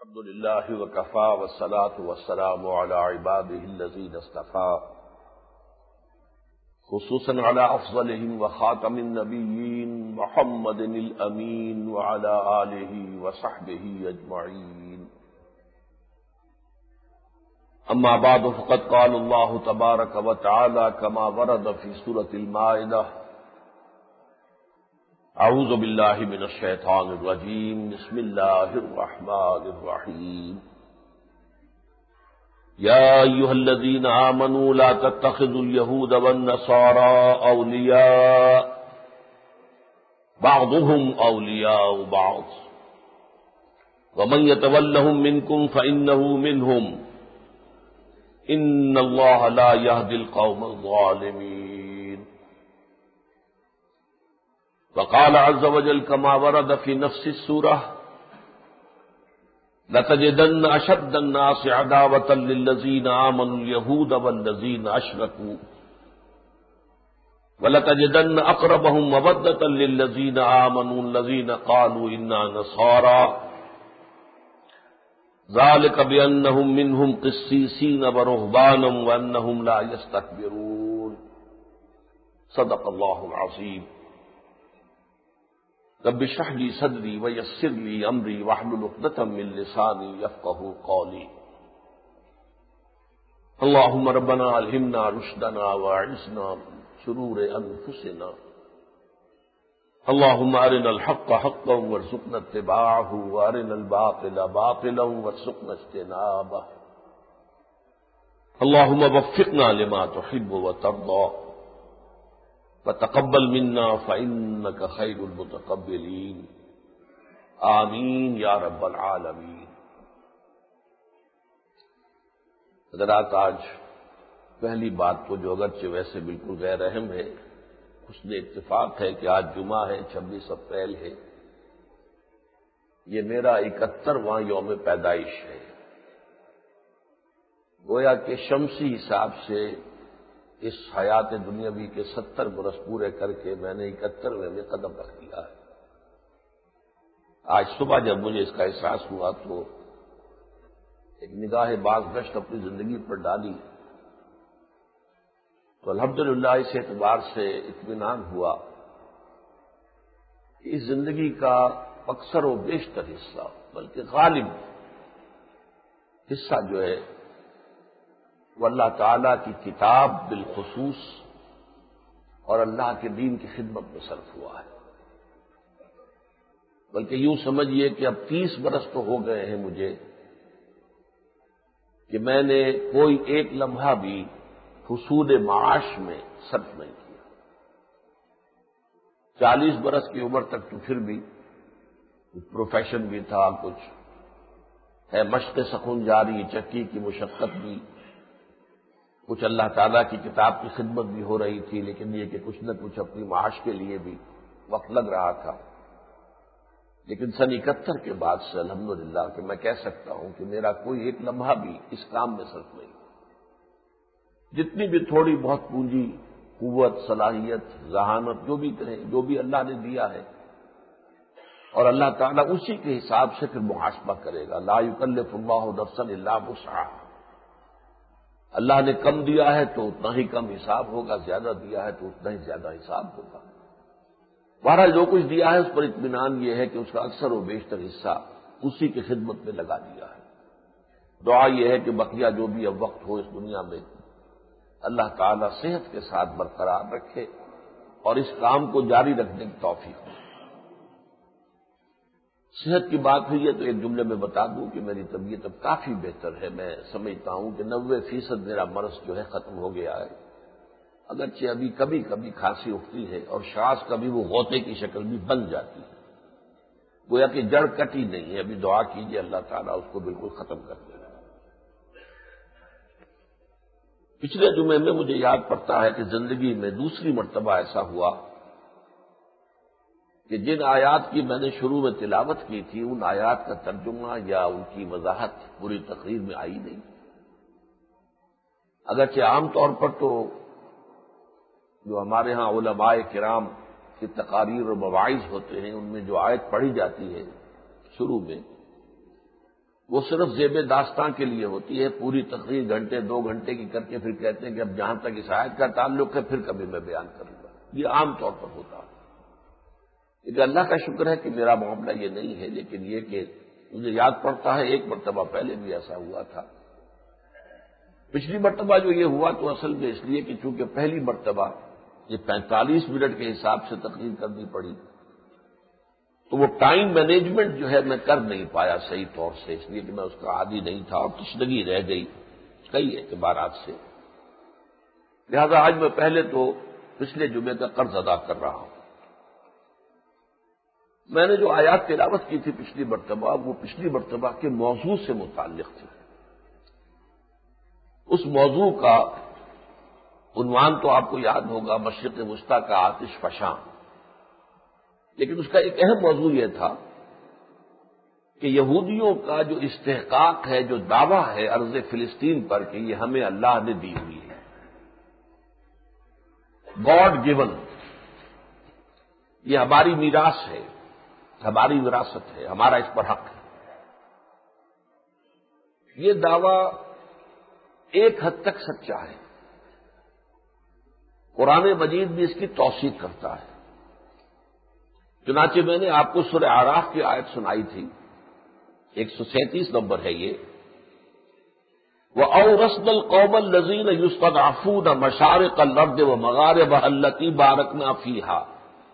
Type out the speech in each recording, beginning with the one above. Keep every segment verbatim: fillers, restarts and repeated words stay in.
الحمد لله وكفى والصلاة والسلام على عباده الذين اصطفى خصوصا على أفضلهم وخاتم النبيين محمد الأمين وعلى آله وصحبه أجمعين. أما بعد فقد قال الله تبارك وتعالى كما ورد في سورة المائدة: اعوذ باللہ من الشیطان الرجیم بسم اللہ الرحمن الرحیم. یا ایھا الذین آمنوا لا تتخذوا اليہود والنصارى اولیاء بعضهم اولیاء بعض ومن يتولهم منکم فإنه منهم ان اللہ لا يهدي القوم الظالمین. وقال عز وجل كما ورد في نفس السورة: لتجدن أشد الناس عداوة للذين آمنوا اليهود والذين أشركوا ولتجدن أقربهم مودة للذين آمنوا الذين قالوا إنا نصارى ذلك بأنهم منهم قسيسين ورهبانا وأنهم لا يستكبرون. صدق الله العظيم. رب اشرح لي صدري ويسر لي امري واحلل عقدة من لساني يفقهوا قولي. اللهم ربنا الهمنا رشدنا واعصمنا من شرور انفسنا. اللهم ارنا الحق حقا وارزقنا اتباعه وارنا الباطل باطلا وارزقنا اجتنابه. اللهم وفقنا لما تحب وترضى وتقبل منا فإنك خير المتقبلين. آمین یا رب العالمین. حضرات، آج پہلی بات تو جو اگرچہ ویسے بالکل غیر اہم ہے، حسن اتفاق ہے کہ آج جمعہ ہے، چھبیس اپریل ہے. یہ میرا اکہترواں یوم پیدائش ہے. گویا کہ شمسی حساب سے اس حیات دنیاوی کے ستر برس پورے کر کے میں نے اکہترویں میں قدم رکھ دیا ہے. آج صبح جب مجھے اس کا احساس ہوا تو ایک نگاہ باز گشت اپنی زندگی پر ڈالی تو الحمدللہ اس اعتبار سے اطمینان ہوا کہ اس زندگی کا اکثر و بیشتر حصہ، بلکہ غالب حصہ جو ہے وہ اللہ تعالیٰ کی کتاب بالخصوص اور اللہ کے دین کی خدمت میں صرف ہوا ہے. بلکہ یوں سمجھیے کہ اب تیس برس تو ہو گئے ہیں مجھے کہ میں نے کوئی ایک لمحہ بھی حصول معاش میں صرف نہیں کیا. چالیس برس کی عمر تک تو پھر بھی پروفیشن بھی تھا، کچھ ہے مشق سخن جاری، چکی کی مشقت بھی، کچھ اللہ تعالیٰ کی کتاب کی خدمت بھی ہو رہی تھی، لیکن یہ کہ کچھ نہ کچھ اپنی معاش کے لیے بھی وقت لگ رہا تھا. لیکن سن اکہتر کے بعد سے الحمدللہ کہ میں کہہ سکتا ہوں کہ میرا کوئی ایک لمحہ بھی اس کام میں صرف نہیں. جتنی بھی تھوڑی بہت پونجی، قوت، صلاحیت، ذہانت، جو بھی کہیں، جو بھی اللہ نے دیا ہے، اور اللہ تعالیٰ اسی کے حساب سے پھر محاسبہ کرے گا. لا یکلف اللہ نفسا الا وسعها. اللہ نے کم دیا ہے تو اتنا ہی کم حساب ہوگا، زیادہ دیا ہے تو اتنا ہی زیادہ حساب ہوگا. بہرحال جو کچھ دیا ہے اس پر اطمینان یہ ہے کہ اس کا اکثر و بیشتر حصہ اسی کی خدمت میں لگا دیا ہے. دعا یہ ہے کہ بقیہ جو بھی اب وقت ہو اس دنیا میں اللہ تعالیٰ صحت کے ساتھ برقرار رکھے اور اس کام کو جاری رکھنے کی توفیق دے. صحت کی بات ہوئی ہے تو ایک جملے میں بتا دوں کہ میری طبیعت اب کافی بہتر ہے. میں سمجھتا ہوں کہ نوے فیصد میرا مرض جو ہے ختم ہو گیا ہے. اگرچہ ابھی کبھی کبھی کھانسی اٹھتی ہے اور شاذ کبھی وہ غوطے کی شکل بھی بن جاتی ہے. گویا کہ جڑ کٹی نہیں ہے. ابھی دعا کیجیے اللہ تعالیٰ اس کو بالکل ختم کر دے. پچھلے جمعے میں مجھے یاد پڑتا ہے کہ زندگی میں دوسری مرتبہ ایسا ہوا کہ جن آیات کی میں نے شروع میں تلاوت کی تھی ان آیات کا ترجمہ یا ان کی وضاحت پوری تقریر میں آئی نہیں. اگرچہ عام طور پر تو جو ہمارے ہاں علماء کرام کی تقاریر اور مواعظ ہوتے ہیں ان میں جو آیت پڑھی جاتی ہے شروع میں وہ صرف زیب داستان کے لیے ہوتی ہے، پوری تقریر گھنٹے دو گھنٹے کی کر کے پھر کہتے ہیں کہ اب جہاں تک اس آیت کا تعلق ہے پھر کبھی میں بیان کروں گا. یہ عام طور پر ہوتا ہے. لیکن اللہ کا شکر ہے کہ میرا معاملہ یہ نہیں ہے، لیکن یہ کہ مجھے یاد پڑتا ہے ایک مرتبہ پہلے بھی ایسا ہوا تھا. پچھلی مرتبہ جو یہ ہوا تو اصل میں اس لیے کہ چونکہ پہلی مرتبہ یہ پینتالیس منٹ کے حساب سے تقریر کرنی پڑی، تو وہ ٹائم مینجمنٹ جو ہے میں کر نہیں پایا صحیح طور سے، اس لیے کہ میں اس کا عادی نہیں تھا اور تشنگی رہ گئی کئی اعتبارات سے. لہذا آج میں پہلے تو پچھلے جمعے کا قرض ادا کر رہا ہوں. میں نے جو آیات تلاوت کی تھی پچھلی مرتبہ، وہ پچھلی مرتبہ کے موضوع سے متعلق تھی. اس موضوع کا عنوان تو آپ کو یاد ہوگا، مشرق وسطیٰ کا آتش فشاں. لیکن اس کا ایک اہم موضوع یہ تھا کہ یہودیوں کا جو استحقاق ہے، جو دعویٰ ہے ارض فلسطین پر کہ یہ ہمیں اللہ نے دی ہوئی ہے، گاڈ گیون، یہ ہماری میراث ہے، ہماری وراثت ہے، ہمارا اس پر حق ہے. یہ دعویٰ ایک حد تک سچا ہے. قرآن مجید بھی اس کی توثیق کرتا ہے. چنانچہ میں نے آپ کو سورہ اعراف کی آیت سنائی تھی، ایک سو سینتیس نمبر ہے یہ، وَأَوْرَثْنَا الْقَوْمَ الَّذِينَ يُسْتَضْعَفُونَ مَشَارِقَ الْأَرْضِ وَمَغَارِبَهَا الَّتِي بَارَكْنَا فِيهَا.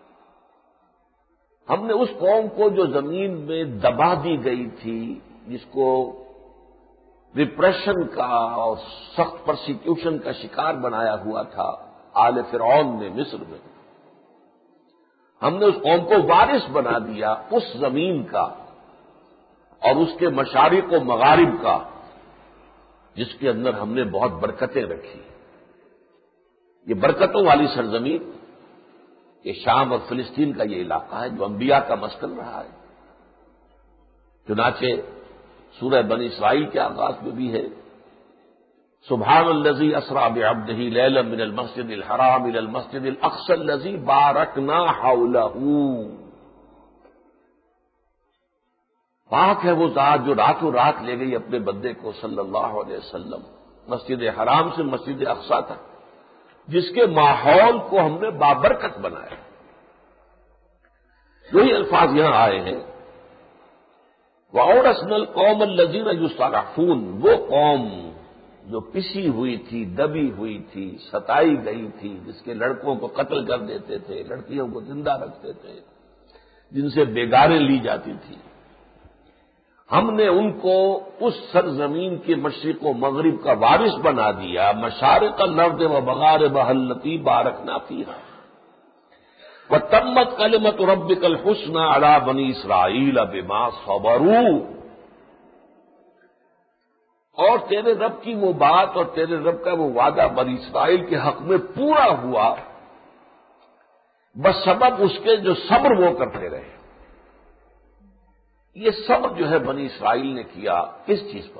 ہم نے اس قوم کو جو زمین میں دبا دی گئی تھی، جس کو ریپریشن کا اور سخت پرسیکیوشن کا شکار بنایا ہوا تھا آل فرعون نے مصر میں، ہم نے اس قوم کو وارث بنا دیا اس زمین کا اور اس کے مشارق و مغارب کا، جس کے اندر ہم نے بہت برکتیں رکھی. یہ برکتوں والی سرزمین، یہ شام اور فلسطین کا یہ علاقہ ہے جو انبیاء کا مسکن رہا ہے. چنانچہ سورہ بنی اسرائیل کے آغاز میں بھی ہے، سبحان الذی اسریٰ بعبدہ لیلا من المسجد الحرام الی المسجد الاقصی الذی بارکنا حولہ. پاک ہے وہ ذات جو راتوں رات لے گئی اپنے بندے کو صلی اللہ علیہ وسلم مسجد حرام سے مسجد اقصی تک، جس کے ماحول کو ہم نے بابرکت بنایا. یہی الفاظ یہاں آئے ہیں، وَأَوْرَثْنَا الْقَوْمَ الَّذِينَ يُسْتَضْعَفُونَ، وہ قوم جو پسی ہوئی تھی، دبی ہوئی تھی، ستائی گئی تھی، جس کے لڑکوں کو قتل کر دیتے تھے، لڑکیوں کو زندہ رکھتے تھے، جن سے بیگاریں لی جاتی تھی، ہم نے ان کو اس سرزمین کے مشرق و مغرب کا وارث بنا دیا. مشارق الارض ومغاربها التي باركنا فيها وتمت کلمۃ ربک الحسنى علی بنی اسرائیل بما صبروا. اور تیرے رب کی وہ بات اور تیرے رب کا وہ وعدہ بنی اسرائیل کے حق میں پورا ہوا بس سبب اس کے جو صبر وہ کرتے رہے. یہ صبر جو ہے بنی اسرائیل نے کیا کس چیز پر؟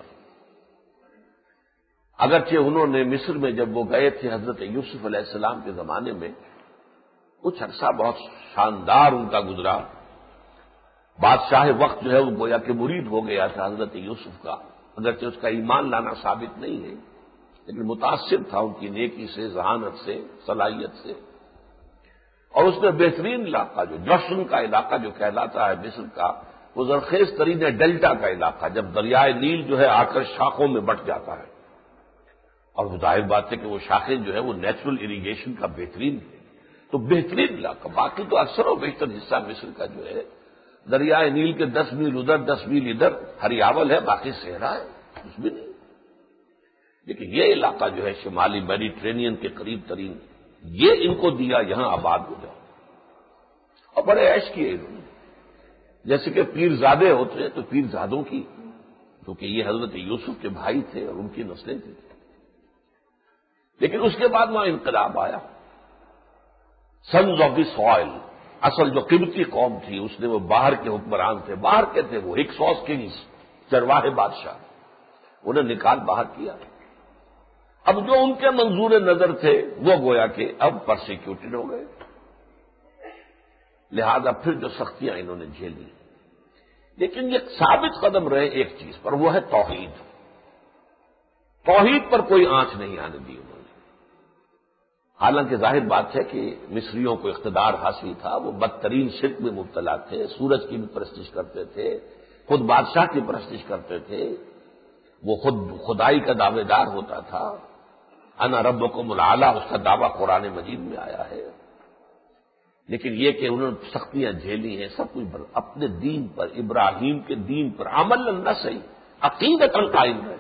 اگرچہ انہوں نے مصر میں جب وہ گئے تھے حضرت یوسف علیہ السلام کے زمانے میں کچھ عرصہ بہت شاندار ان کا گزرا. بادشاہ وقت جو ہے وہ گویا کہ مرید ہو گیا تھا حضرت یوسف کا، اگرچہ اس کا ایمان لانا ثابت نہیں ہے، لیکن متاثر تھا ان کی نیکی سے، ذہانت سے، صلاحیت سے. اور اس میں بہترین علاقہ جو جوشن کا علاقہ جو کہلاتا ہے مصر کا، وہ زرخیز ترین ڈیلٹا کا علاقہ، جب دریائے نیل جو ہے آ کر شاخوں میں بٹ جاتا ہے، اور وہ ظاہر بات ہے کہ وہ شاخیں جو ہے وہ نیچرل اریگیشن کا بہترین ہے، تو بہترین علاقہ. باقی تو اکثر و بیشتر حصہ مصر کا جو ہے دریائے نیل کے دس میل ادھر دس میل ادھر ہریاول ہے، باقی صحرا ہے، کچھ بھی نہیں. لیکن یہ علاقہ جو ہے شمالی میڈیٹرینین کے قریب ترین، یہ ان کو دیا، یہاں آباد ہو جاؤ. اور بڑے عیش کیے انہوں نے، جیسے کہ پیرزادے ہوتے ہیں تو پیرزادوں کی، کیونکہ یہ حضرت یوسف کے بھائی تھے اور ان کی نسلیں تھیں. لیکن اس کے بعد وہاں انقلاب آیا. سنز آف دی سوائل، اصل جو قبطی قوم تھی اس نے، وہ باہر کے حکمران تھے، باہر کے تھے وہ ہکسوس کنگز، چرواہے بادشاہ، انہیں نکال باہر کیا. اب جو ان کے منظور نظر تھے وہ گویا کہ اب پرسیکیوٹڈ ہو گئے. لہذا پھر جو سختیاں انہوں نے جھیلی، لیکن یہ ثابت قدم رہے ایک چیز پر، وہ ہے توحید۔ توحید پر کوئی آنچ نہیں آنے دی انہوں نے۔ حالانکہ ظاہر بات ہے کہ مصریوں کو اقتدار حاصل تھا، وہ بدترین شرک میں مبتلا تھے، سورج کی بھی پرستش کرتے تھے، خود بادشاہ کی پرستش کرتے تھے، وہ خود خدائی کا دعوے دار ہوتا تھا۔ انا ربکم الاعلی، اس کا دعویٰ قرآن مجید میں آیا ہے۔ لیکن یہ کہ انہوں نے سختیاں جھیلی ہیں، سب کچھ اپنے دین پر، ابراہیم کے دین پر عمل نہ صحیح، عقیدت قائم ہے۔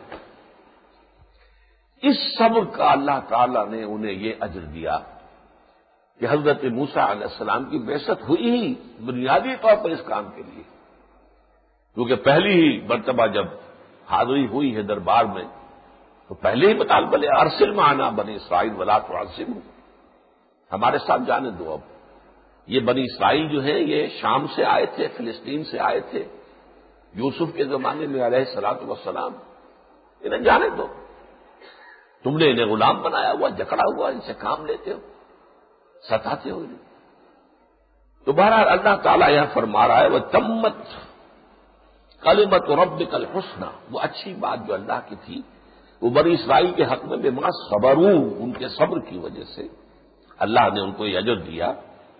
اس صبر کا اللہ تعالی نے انہیں یہ اجر دیا کہ حضرت موسیٰ علیہ السلام کی بعثت ہوئی ہی بنیادی طور پر اس کام کے لیے، کیونکہ پہلی ہی مرتبہ جب حاضری ہوئی ہے دربار میں تو پہلے ہی بتا بلے ارسل معنا بنی اسرائیل ولا تعذبہم، ہمارے ساتھ جانے دو۔ اب یہ بنی اسرائیل جو ہیں یہ شام سے آئے تھے، فلسطین سے آئے تھے یوسف کے زمانے میں علیہ الصلوۃ والسلام، انہیں جانے دو، تم نے انہیں غلام بنایا ہوا، جکڑا ہوا، ان سے کام لیتے ہو، ستاتے ہو انہیں۔ تو بہرحال اللہ تعالیٰ یہاں فرما رہا ہے وہ تمت کلمۃ ربک الحسنی، وہ اچھی بات جو اللہ کی تھی وہ بنی اسرائیل کے حق میں بما صبروا، ان کے صبر کی وجہ سے اللہ نے ان کو یہ اجر دیا۔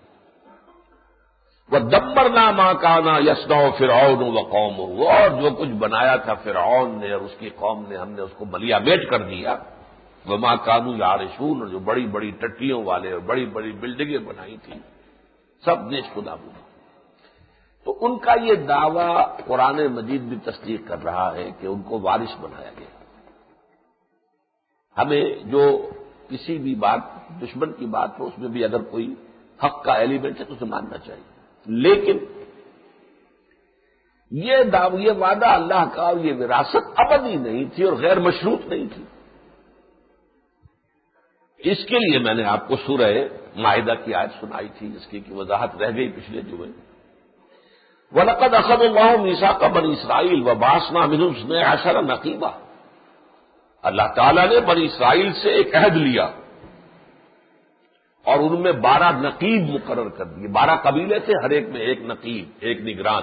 وَدَمَّرْنَا مَا كَانَ يَصْنَعُ فِرْعَوْنُ وَقَوْمُهُ، اور جو کچھ بنایا تھا فرعون نے اور اس کی قوم نے، ہم نے اس کو ملیا میٹ کر دیا۔ وَمَا كَانُوا يَعْرِشُونَ، اور جو بڑی بڑی ٹٹیوں والے اور بڑی بڑی بلڈنگیں بنائی تھیں سب نیز خدا بنا۔ تو ان کا یہ دعویٰ قرآن مجید بھی تصدیق کر رہا ہے کہ ان کو وارث بنایا گیا۔ ہمیں جو کسی بھی بات دشمن کی بات ہو اس میں بھی اگر کوئی حق کا ایلیمنٹ ہے تو اسے ماننا چاہیے، لیکن یہ دعوی یہ وعدہ اللہ کا اور یہ وراثت ابدی نہیں تھی اور غیر مشروط نہیں تھی۔ اس کے لیے میں نے آپ کو سورہ مائدہ کی آیت سنائی تھی جس کی وضاحت رہ گئی پچھلے جمعے۔ وَلَقَدْ أَخَذَ اللَّهُ مِيثَاقَ بَنِي إِسْرَائِيلَ وَبَعَثْنَا مِنْهُمْ اثْنَيْ عَشَرَ نَقِيبًا، اللہ تعالیٰ نے بنی اسرائیل سے ایک عہد لیا اور ان میں بارہ نقیب مقرر کر دیے۔ بارہ قبیلے تھے، ہر ایک میں ایک نقیب، ایک نگران۔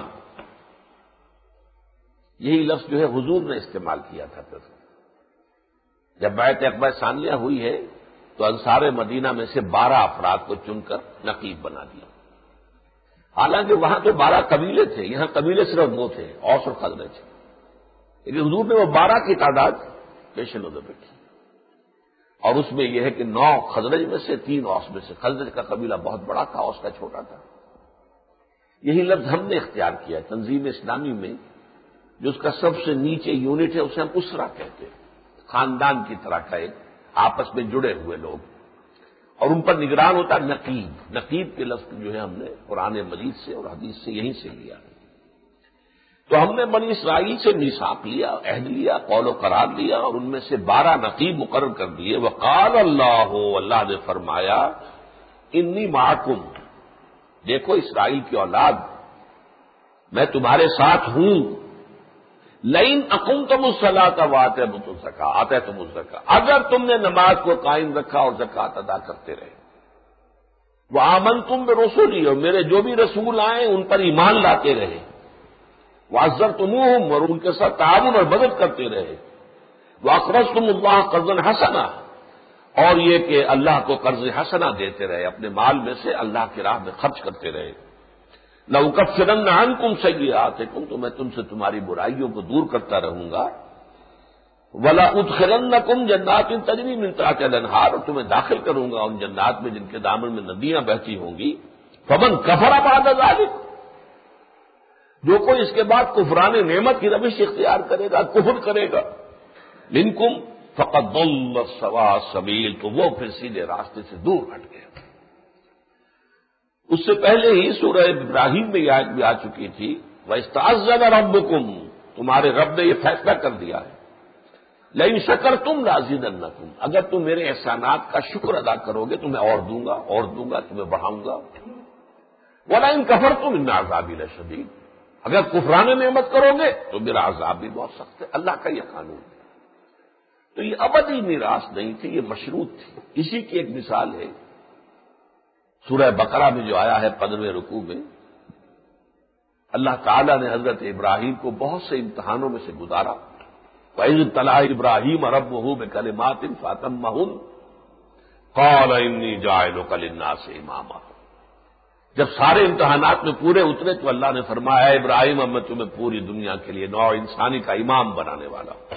یہی لفظ جو ہے حضور نے استعمال کیا تھا پھر جب بیعت عقبہ ثانیہ ہوئی ہے تو انصار مدینہ میں سے بارہ افراد کو چن کر نقیب بنا دیا۔ حالانکہ وہاں تو بارہ قبیلے تھے، یہاں قبیلے صرف دو تھے، اوس اور خزرج، لیکن حضور نے وہ بارہ کی تعداد پیش نظر رکھی، اور اس میں یہ ہے کہ نو خزرج میں سے، تین اوس میں سے۔ خزرج کا قبیلہ بہت بڑا تھا، اوس کا چھوٹا تھا۔ یہی لفظ ہم نے اختیار کیا ہے تنظیم اسلامی میں، جو اس کا سب سے نیچے یونٹ ہے اسے ہم اسرہ کہتے ہیں، خاندان کی طرح کا ایک آپس میں جڑے ہوئے لوگ، اور ان پر نگران ہوتا ہے نقیب۔ نقیب کے لفظ جو ہے ہم نے قرآن مجید سے اور حدیث سے یہیں سے لیا۔ تو ہم نے بنی اسرائیل سے میثاق لیا، عہد لیا، قول و قرار لیا، اور ان میں سے بارہ نقیب مقرر کر دیے۔ وقال اللہ، اللہ نے فرمایا انی معکم، دیکھو اسرائیل کی اولاد میں تمہارے ساتھ ہوں۔ لئن اقمتم الصلاۃ وآتیتم الزکاۃ آتیتم الزکاۃ، اگر تم نے نماز کو قائم رکھا اور زکوٰۃ ادا کرتے رہے۔ وآمنتم برسلی، اور میرے جو بھی رسول آئے ان پر ایمان لاتے رہے۔ وعزرتموہم، اور ان کے ساتھ تعاون اور مدد کرتے رہے۔ واقرضتم اللہ قرضا حسنا، اور یہ کہ اللہ کو قرض حسنا دیتے رہے، اپنے مال میں سے اللہ کی راہ میں خرچ کرتے رہے۔ لَأُكَفِّرَنَّ عَنكُمْ سَيِّئَاتِكُمْ، تو میں تم سے تمہاری برائیوں کو دور کرتا رہوں گا۔ وَلَأُدْخِلَنَّكُمْ جَنَّاتٍ تَجْرِي مِن تَحْتِهَا الْأَنْهَارُ، اور تمہیں داخل کروں گا ان جنات میں جن کے دامن میں ندیاں بہتی ہوں گی۔ فَمَن كَفَرَ بَعْدَ ذَلِكَ، جو کوئی اس کے بعد کفران نعمت کی روش اختیار کرے گا، کفر کرے گا، مِنكُمْ فَقَدْ ضَلَّ سَوَاءَ السَّبِيلِ، تو وہ پھر سیدھے راستے سے دور ہٹ گیا۔ اس سے پہلے ہی سورہ ابراہیم میں یہ آیت بھی آ چکی تھی، وَإِسْتَعَذَّنَ رَبُّكُمْ، تمہارے رب نے یہ فیصلہ کر دیا ہے، لَئِن شَكَرْتُمْ لَأَزِيدَنَّكُمْ، اگر تم میرے احسانات کا شکر ادا کرو گے تو میں اور دوں گا، اور دوں گا، تمہیں بڑھاؤں گا۔ وَلَئِن كَفَرْتُمْ إِنَّ عَذَابِي لَشَدِيدٌ، اگر کفران نعمت کرو گے تو میرا عذاب بھی بہت سخت ہے، اللہ کا یہ قانون ہے۔ تو یہ ابدی میراث نہیں تھی، یہ مشروط تھی۔ اسی کی ایک مثال ہے سورہ بقرہ میں جو آیا ہے پندرہویں رکوع میں، اللہ تعالیٰ نے حضرت ابراہیم کو بہت سے امتحانوں میں سے گزارا. وَإِذِ ابْتَلَىٰ إِبْرَاهِيمَ رَبُّهُ بِكَلِمَاتٍ فَأَتَمَّهُنَّ قَالَ إِنِّي جَاعِلُكَ لِلنَّاسِ إِمَامًا. جب سارے امتحانات میں پورے اترے تو اللہ نے فرمایا اے ابراہیم اب میں تمہیں پوری دنیا کے لیے نوع انسانی کا امام بنانے والا ہوں.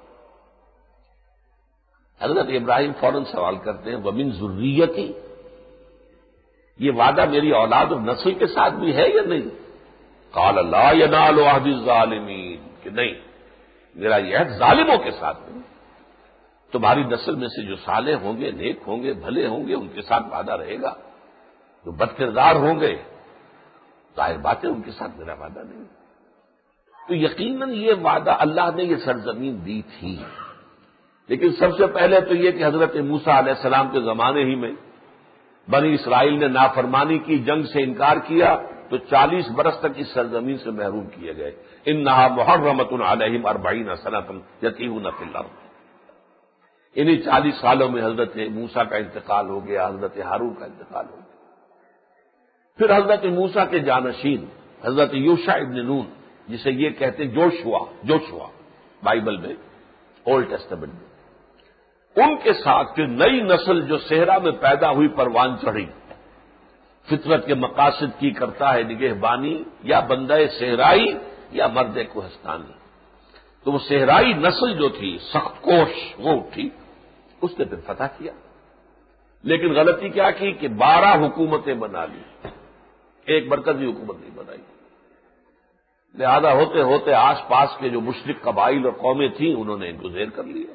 حضرت ابراہیم فوراً سوال کرتے ہیں وَمِن ذُرِّيَّتِي، یہ وعدہ میری اولاد اور نسل کے ساتھ بھی ہے یا نہیں؟ قال لا ينال عهد الظالمین، کہ نہیں، میرا یہ عہد ظالموں کے ساتھ نہیں. تمہاری نسل میں سے جو صالح ہوں گے، نیک ہوں گے، بھلے ہوں گے، ان کے ساتھ وعدہ رہے گا. جو بد کردار ہوں گے ظاہر بات ہے ان کے ساتھ میرا وعدہ نہیں. تو یقیناً یہ وعدہ اللہ نے یہ سرزمین دی تھی، لیکن سب سے پہلے تو یہ کہ حضرت موسیٰ علیہ السلام کے زمانے ہی میں بنی اسرائیل نے نافرمانی کی، جنگ سے انکار کیا، تو چالیس برس تک اس سرزمین سے محروم کیے گئے. انہا محرمۃ علیہم اربعین سنۃ یتیہون فی الارض. انہی چالیس سالوں میں حضرت موسیٰ کا انتقال ہو گیا، حضرت ہارون کا انتقال ہو گیا. پھر حضرت موسیٰ کے جانشین حضرت یوشع ابن نون، جسے یہ کہتے ہیں جوشوا جوشوا بائبل میں، اولڈ ٹیسٹمنٹ میں، ان کے ساتھ پھر نئی نسل جو صحرا میں پیدا ہوئی پروان چڑھی، فطرت کے مقاصد کی کرتا ہے نگہبانی، یا بندہ صحرائی یا مرد کوہستانی. تو وہ صحرائی نسل جو تھی سخت کوش وہ اٹھی، اس نے پھر فتح کیا. لیکن غلطی کیا کی کہ بارہ حکومتیں بنا لی، ایک مرکزی حکومت نہیں بنائی. لہذا ہوتے ہوتے آس پاس کے جو مشرک قبائل اور قومیں تھیں انہوں نے ان کو زیر کر لیا.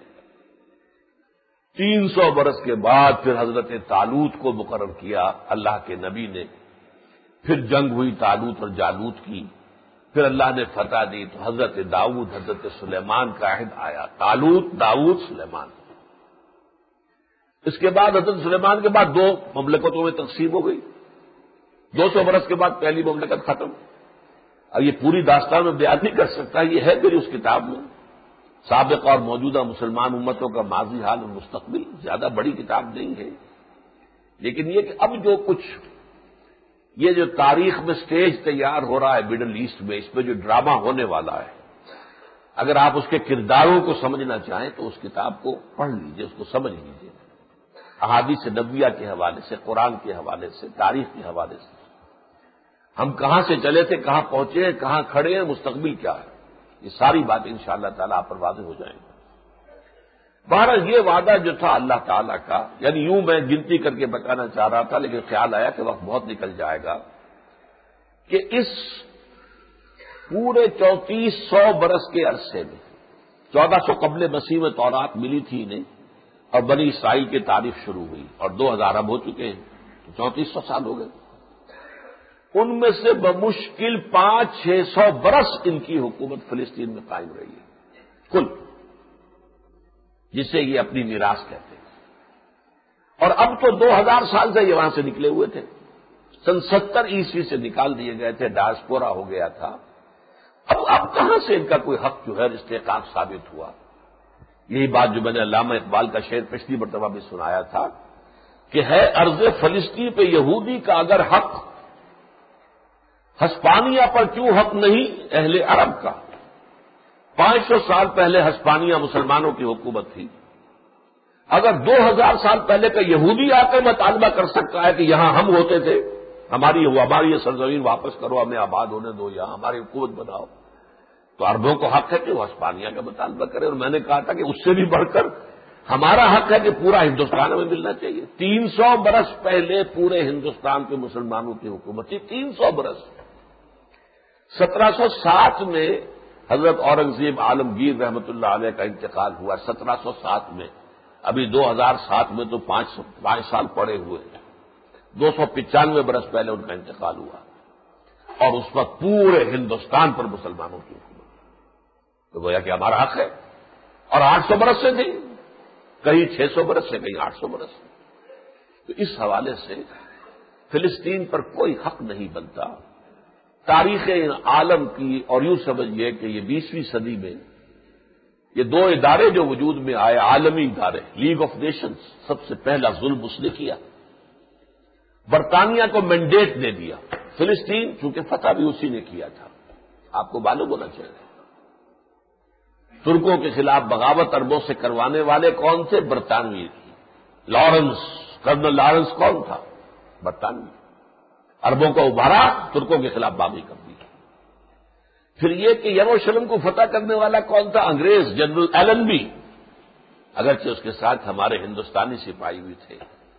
تین سو برس کے بعد پھر حضرت طالوت کو مقرر کیا اللہ کے نبی نے. پھر جنگ ہوئی طالوت اور جالوت کی، پھر اللہ نے فتح دی. تو حضرت داؤد حضرت سلیمان کا عہد آیا، طالوت داؤد سلیمان. اس کے بعد حضرت سلیمان کے بعد دو مملکتوں میں تقسیم ہو گئی. دو سو برس کے بعد پہلی مملکت ختم. اب یہ پوری داستان میں بیان نہیں کر سکتا، یہ ہے میری اس کتاب میں، سابق اور موجودہ مسلمان امتوں کا ماضی حال اور مستقبل. زیادہ بڑی کتاب نہیں ہے، لیکن یہ کہ اب جو کچھ یہ جو تاریخ میں سٹیج تیار ہو رہا ہے مڈل ایسٹ میں، اس میں جو ڈرامہ ہونے والا ہے، اگر آپ اس کے کرداروں کو سمجھنا چاہیں تو اس کتاب کو پڑھ لیجئے، اس کو سمجھ لیجئے، احادیث نبویہ کے حوالے سے، قرآن کے حوالے سے، تاریخ کے حوالے سے. ہم کہاں سے چلے تھے، کہاں پہنچے ہیں، کہاں کھڑے ہیں، مستقبل کیا ہے، یہ ساری باتیں انشاءاللہ تعالیٰ آپ پر واضح ہو جائیں گی. بہرحال یہ وعدہ جو تھا اللہ تعالیٰ کا، یعنی یوں میں گنتی کر کے بتانا چاہ رہا تھا لیکن خیال آیا کہ وقت بہت نکل جائے گا، کہ اس پورے چونتیس سو برس کے عرصے میں چودہ سو قبل مسیح میں تورات ملی تھی انہیں، اور بنی اسرائیل کی تاریخ شروع ہوئی، اور دو ہزار اب ہو چکے ہیں، تو چونتیس سو سال ہو گئے. ان میں سے بمشکل پانچ چھ سو برس ان کی حکومت فلسطین میں قائم رہی ہے کل، جسے یہ اپنی میراث کہتے ہیں. اور اب تو دو ہزار سال سے یہ وہاں سے نکلے ہوئے تھے، سن ستر عیسوی سے نکال دیے گئے تھے، ڈائسپورا ہو گیا تھا. اب اب کہاں سے ان کا کوئی حق جو ہے استحقاق ثابت ہوا؟ یہی بات جو میں نے علامہ اقبال کا شعر پچھلی مرتبہ بھی سنایا تھا کہ ہے ارض فلسطین پہ یہودی کا اگر حق، ہسپانیہ پر کیوں حق نہیں اہل عرب کا؟ پانچ سو سال پہلے ہسپانیہ مسلمانوں کی حکومت تھی. اگر دو ہزار سال پہلے کا یہودی آ کر مطالبہ کر سکتا ہے کہ یہاں ہم ہوتے تھے، ہماری ہماری یہ سرزمین واپس کرو، ہمیں آباد ہونے دو، یہاں ہماری حکومت بناؤ، تو عربوں کو حق ہے کہ وہ ہسپانیہ کا مطالبہ کرے. اور میں نے کہا تھا کہ اس سے بھی بڑھ کر ہمارا حق ہے کہ پورا ہندوستان میں ملنا چاہیے. تین سو برس پہلے پورے ہندوستان کے مسلمانوں کی حکومت تھی، تین سو برس. سترہ سو سات میں حضرت اورنگزیب عالمگیر رحمۃ اللہ علیہ کا انتقال ہوا، سترہ سو سات میں. ابھی دو ہزار سات میں تو پانچ پانچ سال پڑے ہوئے ہیں، دو سو پچانوے برس پہلے ان کا انتقال ہوا، اور اس وقت پورے ہندوستان پر مسلمانوں کی حکومت. تو گویا کہ ہمارا حق ہے. اور آٹھ سو برس سے تھی، کہیں چھ سو برس سے، کہیں آٹھ سو برس سے. تو اس حوالے سے فلسطین پر کوئی حق نہیں بنتا. تاریخ عالم کی، اور یوں سمجھیے کہ یہ بیسویں صدی میں یہ دو ادارے جو وجود میں آئے، عالمی ادارے، لیگ آف نیشنز، سب سے پہلا ظلم اس نے کیا. برطانیہ کو مینڈیٹ دے دیا، فلسطین چونکہ فتح بھی اسی نے کیا تھا، آپ کو معلوم ہونا چاہیے ترکوں کے خلاف بغاوت اربوں سے کروانے والے کون تھے؟ برطانوی. لارنس، کرنل لارنس کون تھا؟ برطانوی. اربوں کو ابھارا، ترکوں کے خلاف باغی کر دی. پھر یہ کہ یروشلم کو فتح کرنے والا کون تھا؟ انگریز، جنرل ایلن بی، اگرچہ اس کے ساتھ ہمارے ہندوستانی سپاہی بھی تھے.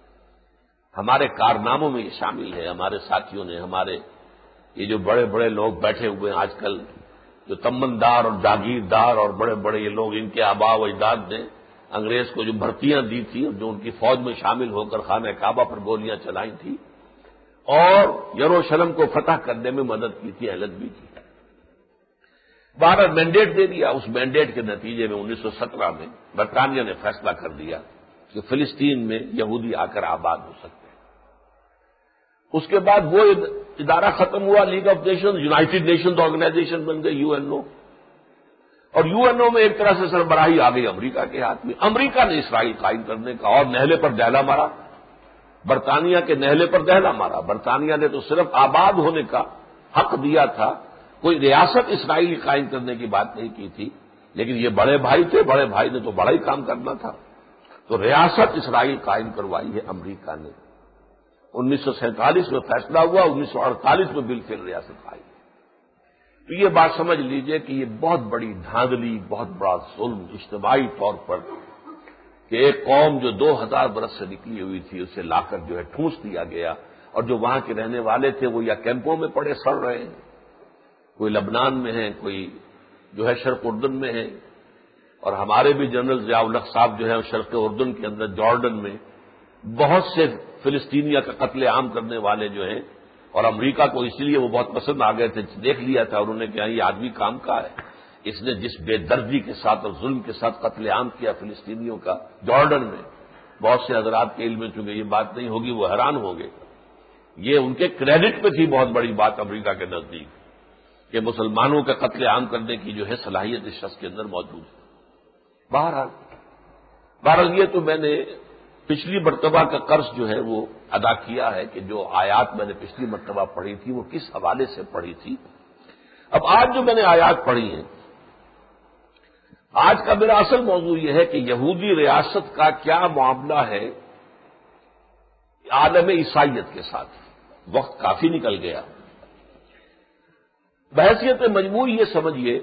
ہمارے کارناموں میں یہ شامل ہے. ہمارے ساتھیوں نے، ہمارے یہ جو بڑے بڑے لوگ بیٹھے ہوئے ہیں آج کل، جو تمندار اور جاگیردار اور بڑے بڑے یہ لوگ، ان کے آباء و اجداد نے انگریز کو جو بھرتیاں دی تھیں، جو ان کی فوج میں شامل ہو کر خانہ کعبہ پر گولیاں چلائی تھیں اور یروشلم کو فتح کرنے میں مدد کی تھی ایلن بی کی. بارہ مینڈیٹ دے دیا. اس مینڈیٹ کے نتیجے میں انیس سو سترہ میں برطانیہ نے فیصلہ کر دیا کہ فلسطین میں یہودی آ کر آباد ہو سکتے ہیں. اس کے بعد وہ ادارہ ختم ہوا، League of Nations, United Nations organisation بن گئی، یو این او. اور یو این او میں ایک طرح سے سربراہی آ گئی امریکہ کے ہاتھ میں. امریکہ نے اسرائیل قائم کرنے کا اور نہلے پر دہلا مارا، برطانیہ کے نہلے پر دہلا مارا. برطانیہ نے تو صرف آباد ہونے کا حق دیا تھا، کوئی ریاست اسرائیل قائم کرنے کی بات نہیں کی تھی. لیکن یہ بڑے بھائی تھے، بڑے بھائی نے تو بڑا ہی کام کرنا تھا، تو ریاست اسرائیل قائم کروائی ہے امریکہ نے. انیس سو سینتالیس میں فیصلہ ہوا، انیس سو اڑتالیس میں بالفعل ریاست آئی. تو یہ بات سمجھ لیجئے کہ یہ بہت بڑی دھاندلی، بہت بڑا ظلم اجتماعی طور پر کہ ایک قوم جو دو ہزار برس سے نکلی ہوئی تھی اسے لا کر جو ہے ٹھونس دیا گیا. اور جو وہاں کے رہنے والے تھے وہ یا کیمپوں میں پڑے سڑ رہے ہیں، کوئی لبنان میں ہے، کوئی جو ہے شرق اردن میں ہے. اور ہمارے بھی جنرل ضیاء الحق صاحب جو ہے شرق اردن کے اندر جارڈن میں بہت سے فلسطینیہ کا قتل عام کرنے والے جو ہیں، اور امریکہ کو اس لیے وہ بہت پسند آ گئے تھے، دیکھ لیا تھا انہوں نے کہ یہ آدمی کام کا ہے. اس نے جس بے دردی کے ساتھ اور ظلم کے ساتھ قتل عام کیا فلسطینیوں کا جارڈن میں، بہت سے حضرات کے علم میں چونکہ یہ بات نہیں ہوگی وہ حیران ہوں گے. یہ ان کے کریڈٹ پہ تھی بہت بڑی بات امریکہ کے نزدیک کہ مسلمانوں کا قتل عام کرنے کی جو ہے صلاحیت اس شخص کے اندر موجود ہے. بہرحال بہرحال یہ تو میں نے پچھلی مرتبہ کا قرض جو ہے وہ ادا کیا ہے کہ جو آیات میں نے پچھلی مرتبہ پڑھی تھی وہ کس حوالے سے پڑھی تھی. اب آج جو میں نے آیات پڑھی ہیں، آج کا میرا اصل موضوع یہ ہے کہ یہودی ریاست کا کیا معاملہ ہے عالم عیسائیت کے ساتھ. وقت کافی نکل گیا. بحیثیت مجموعی یہ سمجھیے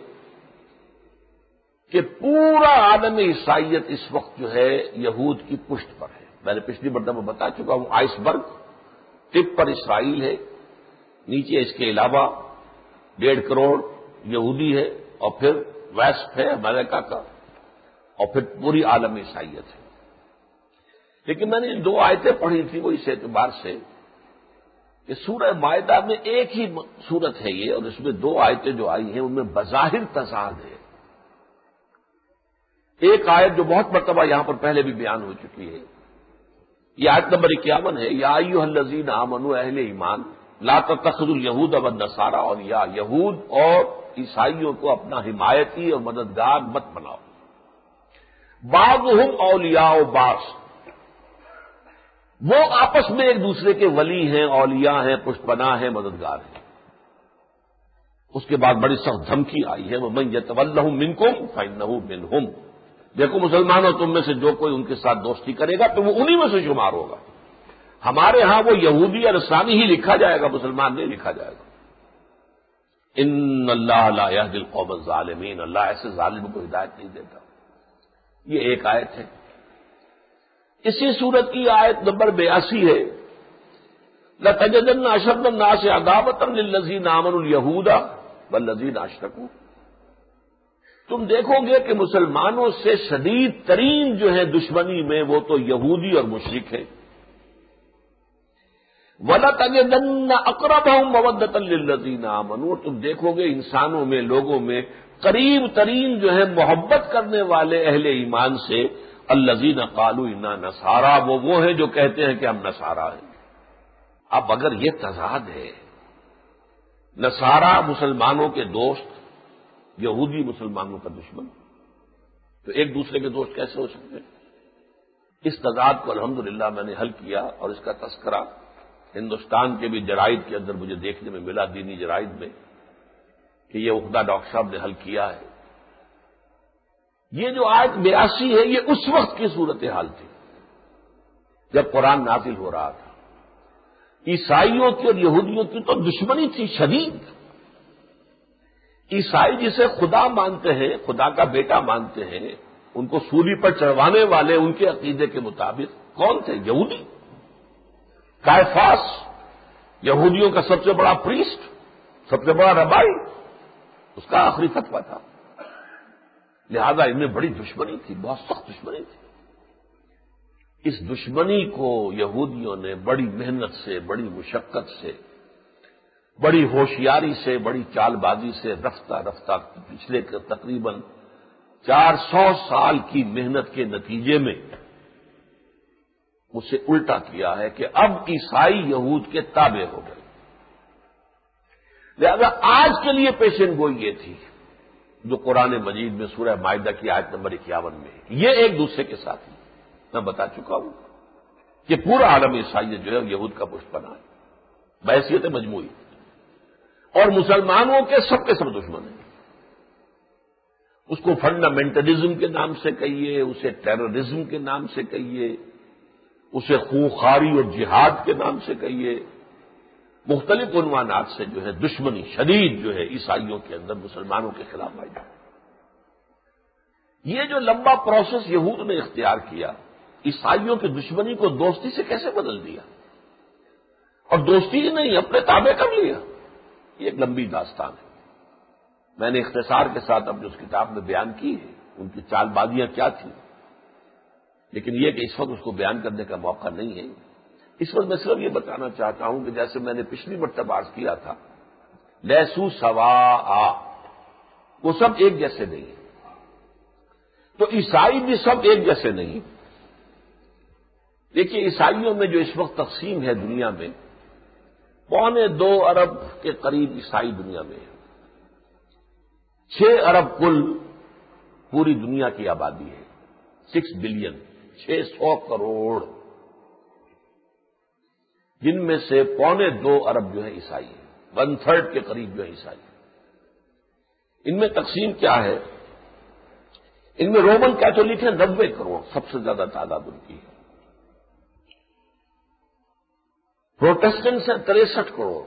کہ پورا عالم عیسائیت اس وقت جو ہے یہود کی پشت پر ہے. میں نے پچھلی مرتبہ بتا چکا ہوں، آئس برگ ٹپ پر اسرائیل ہے، نیچے اس کے علاوہ ڈیڑھ کروڑ یہودی ہے، اور پھر ویسٹ ہے امریکہ کا، اور پھر پوری عالم عیسائیت ہے. لیکن میں نے دو آیتیں پڑھی تھی وہ اس اعتبار سے کہ سورہ مائدہ میں ایک ہی سورت ہے یہ، اور اس میں دو آیتیں جو آئی ہیں ان میں بظاہر تضاد ہے. ایک آیت جو بہت مرتبہ یہاں پر پہلے بھی بیان ہو چکی ہے، یہ آیت نمبر اکیاون ہے، یا ایھا الذین آمنوا، اہل ایمان، لا تتخذوا الیہود والنصارى اولیاء، یہود اور عیسائیوں کو اپنا حمایتی اور مددگار مت بناؤ. بعضهم اولیاء بعض، وہ آپس میں ایک دوسرے کے ولی ہیں، اولیاء ہیں، پشت پناہ ہیں، مددگار ہیں. اس کے بعد بڑی سخت دھمکی آئی ہے، وَمَن يَتَوَلَّهُم مِّنكُمْ فَإِنَّهُ مِنْهُمْ. دیکھو مسلمانوں، تم میں سے جو کوئی ان کے ساتھ دوستی کرے گا تو وہ انہی میں سے شمار ہوگا. ہمارے ہاں وہ یہودی اور نصرانی ہی لکھا جائے گا، مسلمان نہیں لکھا جائے گا. ان اللہ لا يهدي القوم الظالمین، اللہ ایسے ظالموں کو ہدایت نہیں دیتا. یہ ایک آیت ہے. اسی سورت کی آیت نمبر بیاسی ہے، لَتَجِدَنَّ أَشَدَّ النَّاسِ عَدَاوَةً لِلَّذِينَ آمَنُوا الْيَهُودَ وَالَّذِينَ أَشْرَكُوا. تم دیکھو گے کہ مسلمانوں سے شدید ترین جو ہے دشمنی میں وہ تو یہودی اور مشرک ہیں. وَلَتَجِدَنَّ أَقْرَبَهُم مَّوَدَّةً لِلَّذِينَ آمَنُوا. تم دیکھو گے انسانوں میں، لوگوں میں قریب ترین جو ہے محبت کرنے والے اہل ایمان سے الذین قالوا انا نصارى، وہ وہ ہیں جو کہتے ہیں کہ ہم نصارہ ہیں. اب اگر یہ تضاد ہے، نصارہ مسلمانوں کے دوست، یہودی مسلمانوں کا دشمن، تو ایک دوسرے کے دوست کیسے ہو سکتے ہیں؟ اس تضاد کو الحمدللہ میں نے حل کیا، اور اس کا تذکرہ ہندوستان کے بھی جرائد کے اندر مجھے دیکھنے میں ملا، دینی جرائد میں، کہ یہ عقدہ ڈاکٹر صاحب نے حل کیا ہے. یہ جو آیت بیاسی ہے یہ اس وقت کی صورتحال تھی جب قرآن نازل ہو رہا تھا. عیسائیوں کی اور یہودیوں کی تو دشمنی تھی شدید. عیسائی جسے خدا مانتے ہیں، خدا کا بیٹا مانتے ہیں، ان کو سولی پر چڑھوانے والے ان کے عقیدے کے مطابق کون تھے؟ یہودی. کائفاس یہودیوں کا سب سے بڑا پریسٹ، سب سے بڑا ربائی، اس کا آخری فتویٰ تھا. لہذا ان میں بڑی دشمنی تھی، بہت سخت دشمنی تھی. اس دشمنی کو یہودیوں نے بڑی محنت سے، بڑی مشقت سے، بڑی ہوشیاری سے، بڑی چال بازی سے رفتہ رفتہ پچھلے تقریباً چار سو سال کی محنت کے نتیجے میں اسے الٹا کیا ہے کہ اب عیسائی یہود کے تابع ہو گئے. لہذا آج کے لیے پیشن گوئی یہ تھی جو قرآن مجید میں سورہ مائدہ کی آیت نمبر اکیاون میں ہے. یہ ایک دوسرے کے ساتھ ہی میں بتا چکا ہوں کہ پورا عالم عیسائیت جو ہے یہود کا پشت پناہ ہے بحیثیت مجموعی، اور مسلمانوں کے سب کے سب دشمن ہیں. اس کو فنڈامنٹلزم کے نام سے کہیے، اسے ٹیررزم کے نام سے کہیے، اسے خونخواری اور جہاد کے نام سے کہیے، مختلف عنوانات سے جو ہے دشمنی شدید جو ہے عیسائیوں کے اندر مسلمانوں کے خلاف آئی. یہ جو لمبا پروسیس یہود نے اختیار کیا، عیسائیوں کی دشمنی کو دوستی سے کیسے بدل دیا، اور دوستی ہی نہیں اپنے تابع کر لیا، یہ ایک لمبی داستان ہے. میں نے اختصار کے ساتھ اپنی اس کتاب میں بیان کی ہے ان کی چال بازیاں کیا تھیں، لیکن یہ کہ اس وقت اس کو بیان کرنے کا موقع نہیں ہے. اس وقت میں صرف یہ بتانا چاہتا ہوں کہ جیسے میں نے پچھلی مرتبہ عرض کیا تھا، لیسو سوا، وہ سب ایک جیسے نہیں ہیں. تو عیسائی بھی سب ایک جیسے نہیں. دیکھیے عیسائیوں میں جو اس وقت تقسیم ہے دنیا میں، پونے دو ارب کے قریب عیسائی دنیا میں ہے. چھ ارب کل پوری دنیا کی آبادی ہے، سکس بلین، چھ سو کروڑ، جن میں سے پونے دو ارب جو ہے عیسائی ہے، ون تھرڈ کے قریب جو ہے عیسائی. ان میں تقسیم کیا ہے؟ ان میں رومن کیتھولک ہے نبے کروڑ، سب سے زیادہ تعداد ان کی ہے. پروٹیسٹنٹس ہیں تریسٹھ کروڑ.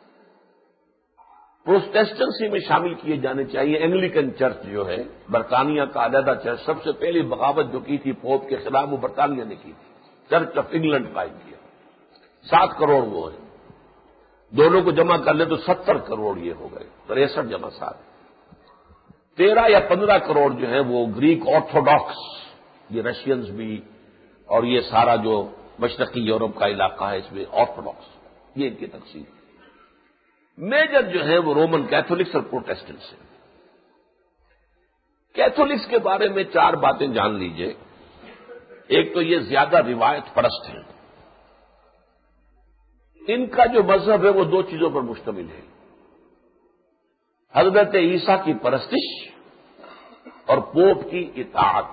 پروٹیسٹنسی میں شامل کیے جانے چاہیے اینگلیکن چرچ جو ہے برطانیہ کا علیحدہ چرچ، سب سے پہلی بغاوت جو کی تھی پوپ کے خلاف وہ برطانیہ نے کی تھی، چرچ آف انگلینڈ قائم کیا. سات کروڑ وہ ہیں، دونوں کو جمع کر لیں تو ستر کروڑ یہ ہو گئے، تریسٹھ جمع سات. تیرہ یا پندرہ کروڑ جو ہے وہ گریک آرتھوڈاکس، یہ رشینز بھی اور یہ سارا جو مشرقی یورپ کا علاقہ ہے اس میں آرتھوڈاکس، یہ ان کی تقسیم. میجر جو ہے وہ رومن کیتھولکس اور پروٹیسٹنٹس ہیں. کیتھولکس کے بارے میں چار باتیں جان لیجئے. ایک تو یہ زیادہ روایت پرست ہیں. ان کا جو مذہب ہے وہ دو چیزوں پر مشتمل ہے، حضرت عیسیٰ کی پرستش اور پوپ کی اطاعت.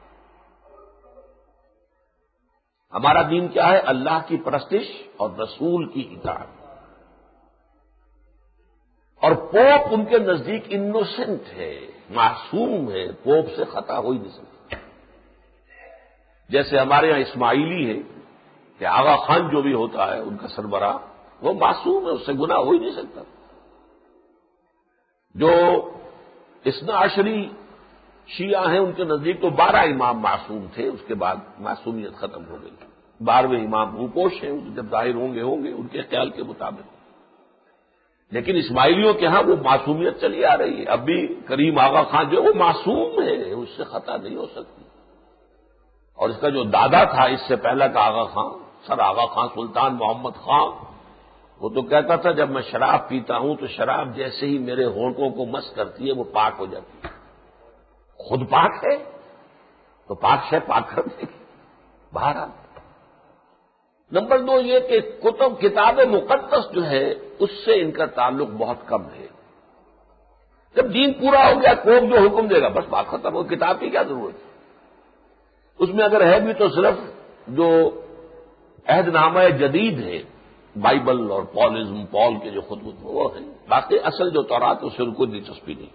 ہمارا دین کیا ہے؟ اللہ کی پرستش اور رسول کی اطاعت. اور پوپ ان کے نزدیک انوسنٹ ہے، معصوم ہے، پوپ سے خطا ہو ہی نہیں سکتا. جیسے ہمارے یہاں اسماعیلی ہے کہ آغا خان جو بھی ہوتا ہے ان کا سربراہ، وہ معصوم ہے، اس سے گناہ ہو ہی نہیں سکتا. جو اثنا عشری شیعہ ہیں ان کے نزدیک تو بارہ امام معصوم تھے، اس کے بعد معصومیت ختم ہو گئی. بارہویں امام روپوش ہیں، جب ظاہر ہوں گے ہوں گے ان کے خیال کے مطابق. لیکن اسماعیلیوں کے ہاں وہ معصومیت چلی آ رہی ہے. اب بھی کریم آغا خان جو ہے وہ معصوم ہے، اس سے خطا نہیں ہو سکتی. اور اس کا جو دادا تھا اس سے پہلا کا آغا خان، سر آغا خان سلطان محمد خان، وہ تو کہتا تھا جب میں شراب پیتا ہوں تو شراب جیسے ہی میرے ہونٹوں کو مس کرتی ہے وہ پاک ہو جاتی ہے. خود پاک ہے تو پاک شے پاک کر دے گی. بہرحال نمبر دو یہ کہ کتب کتاب مقدس جو ہے اس سے ان کا تعلق بہت کم ہے. جب دین پورا ہو گیا کوب جو حکم دے گا بس بات ختم ہو، کتاب کی کیا ضرورت ہے. اس میں اگر ہے بھی تو صرف جو عہد نامہ جدید ہے، بائبل اور پالزم، پال کے جو خطوط وہ ہے، باقی اصل جو تورات اس سے ان کو دلچسپی نہیں۔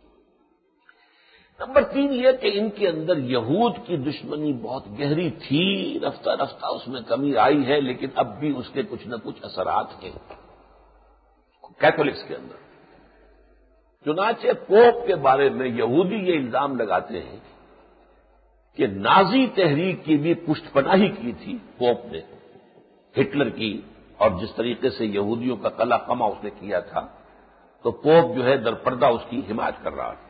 نمبر تین یہ کہ ان کے اندر یہود کی دشمنی بہت گہری تھی، رفتہ رفتہ اس میں کمی آئی ہے، لیکن اب بھی اس کے کچھ نہ کچھ اثرات ہیں کیتھولکس کے اندر۔ چنانچہ پوپ کے بارے میں یہودی یہ الزام لگاتے ہیں کہ نازی تحریک کی بھی پشت پناہی کی تھی پوپ نے، ہٹلر کی، اور جس طریقے سے یہودیوں کا قلع قمع اس نے کیا تھا، تو پوپ جو ہے درپردہ اس کی حمایت کر رہا تھا۔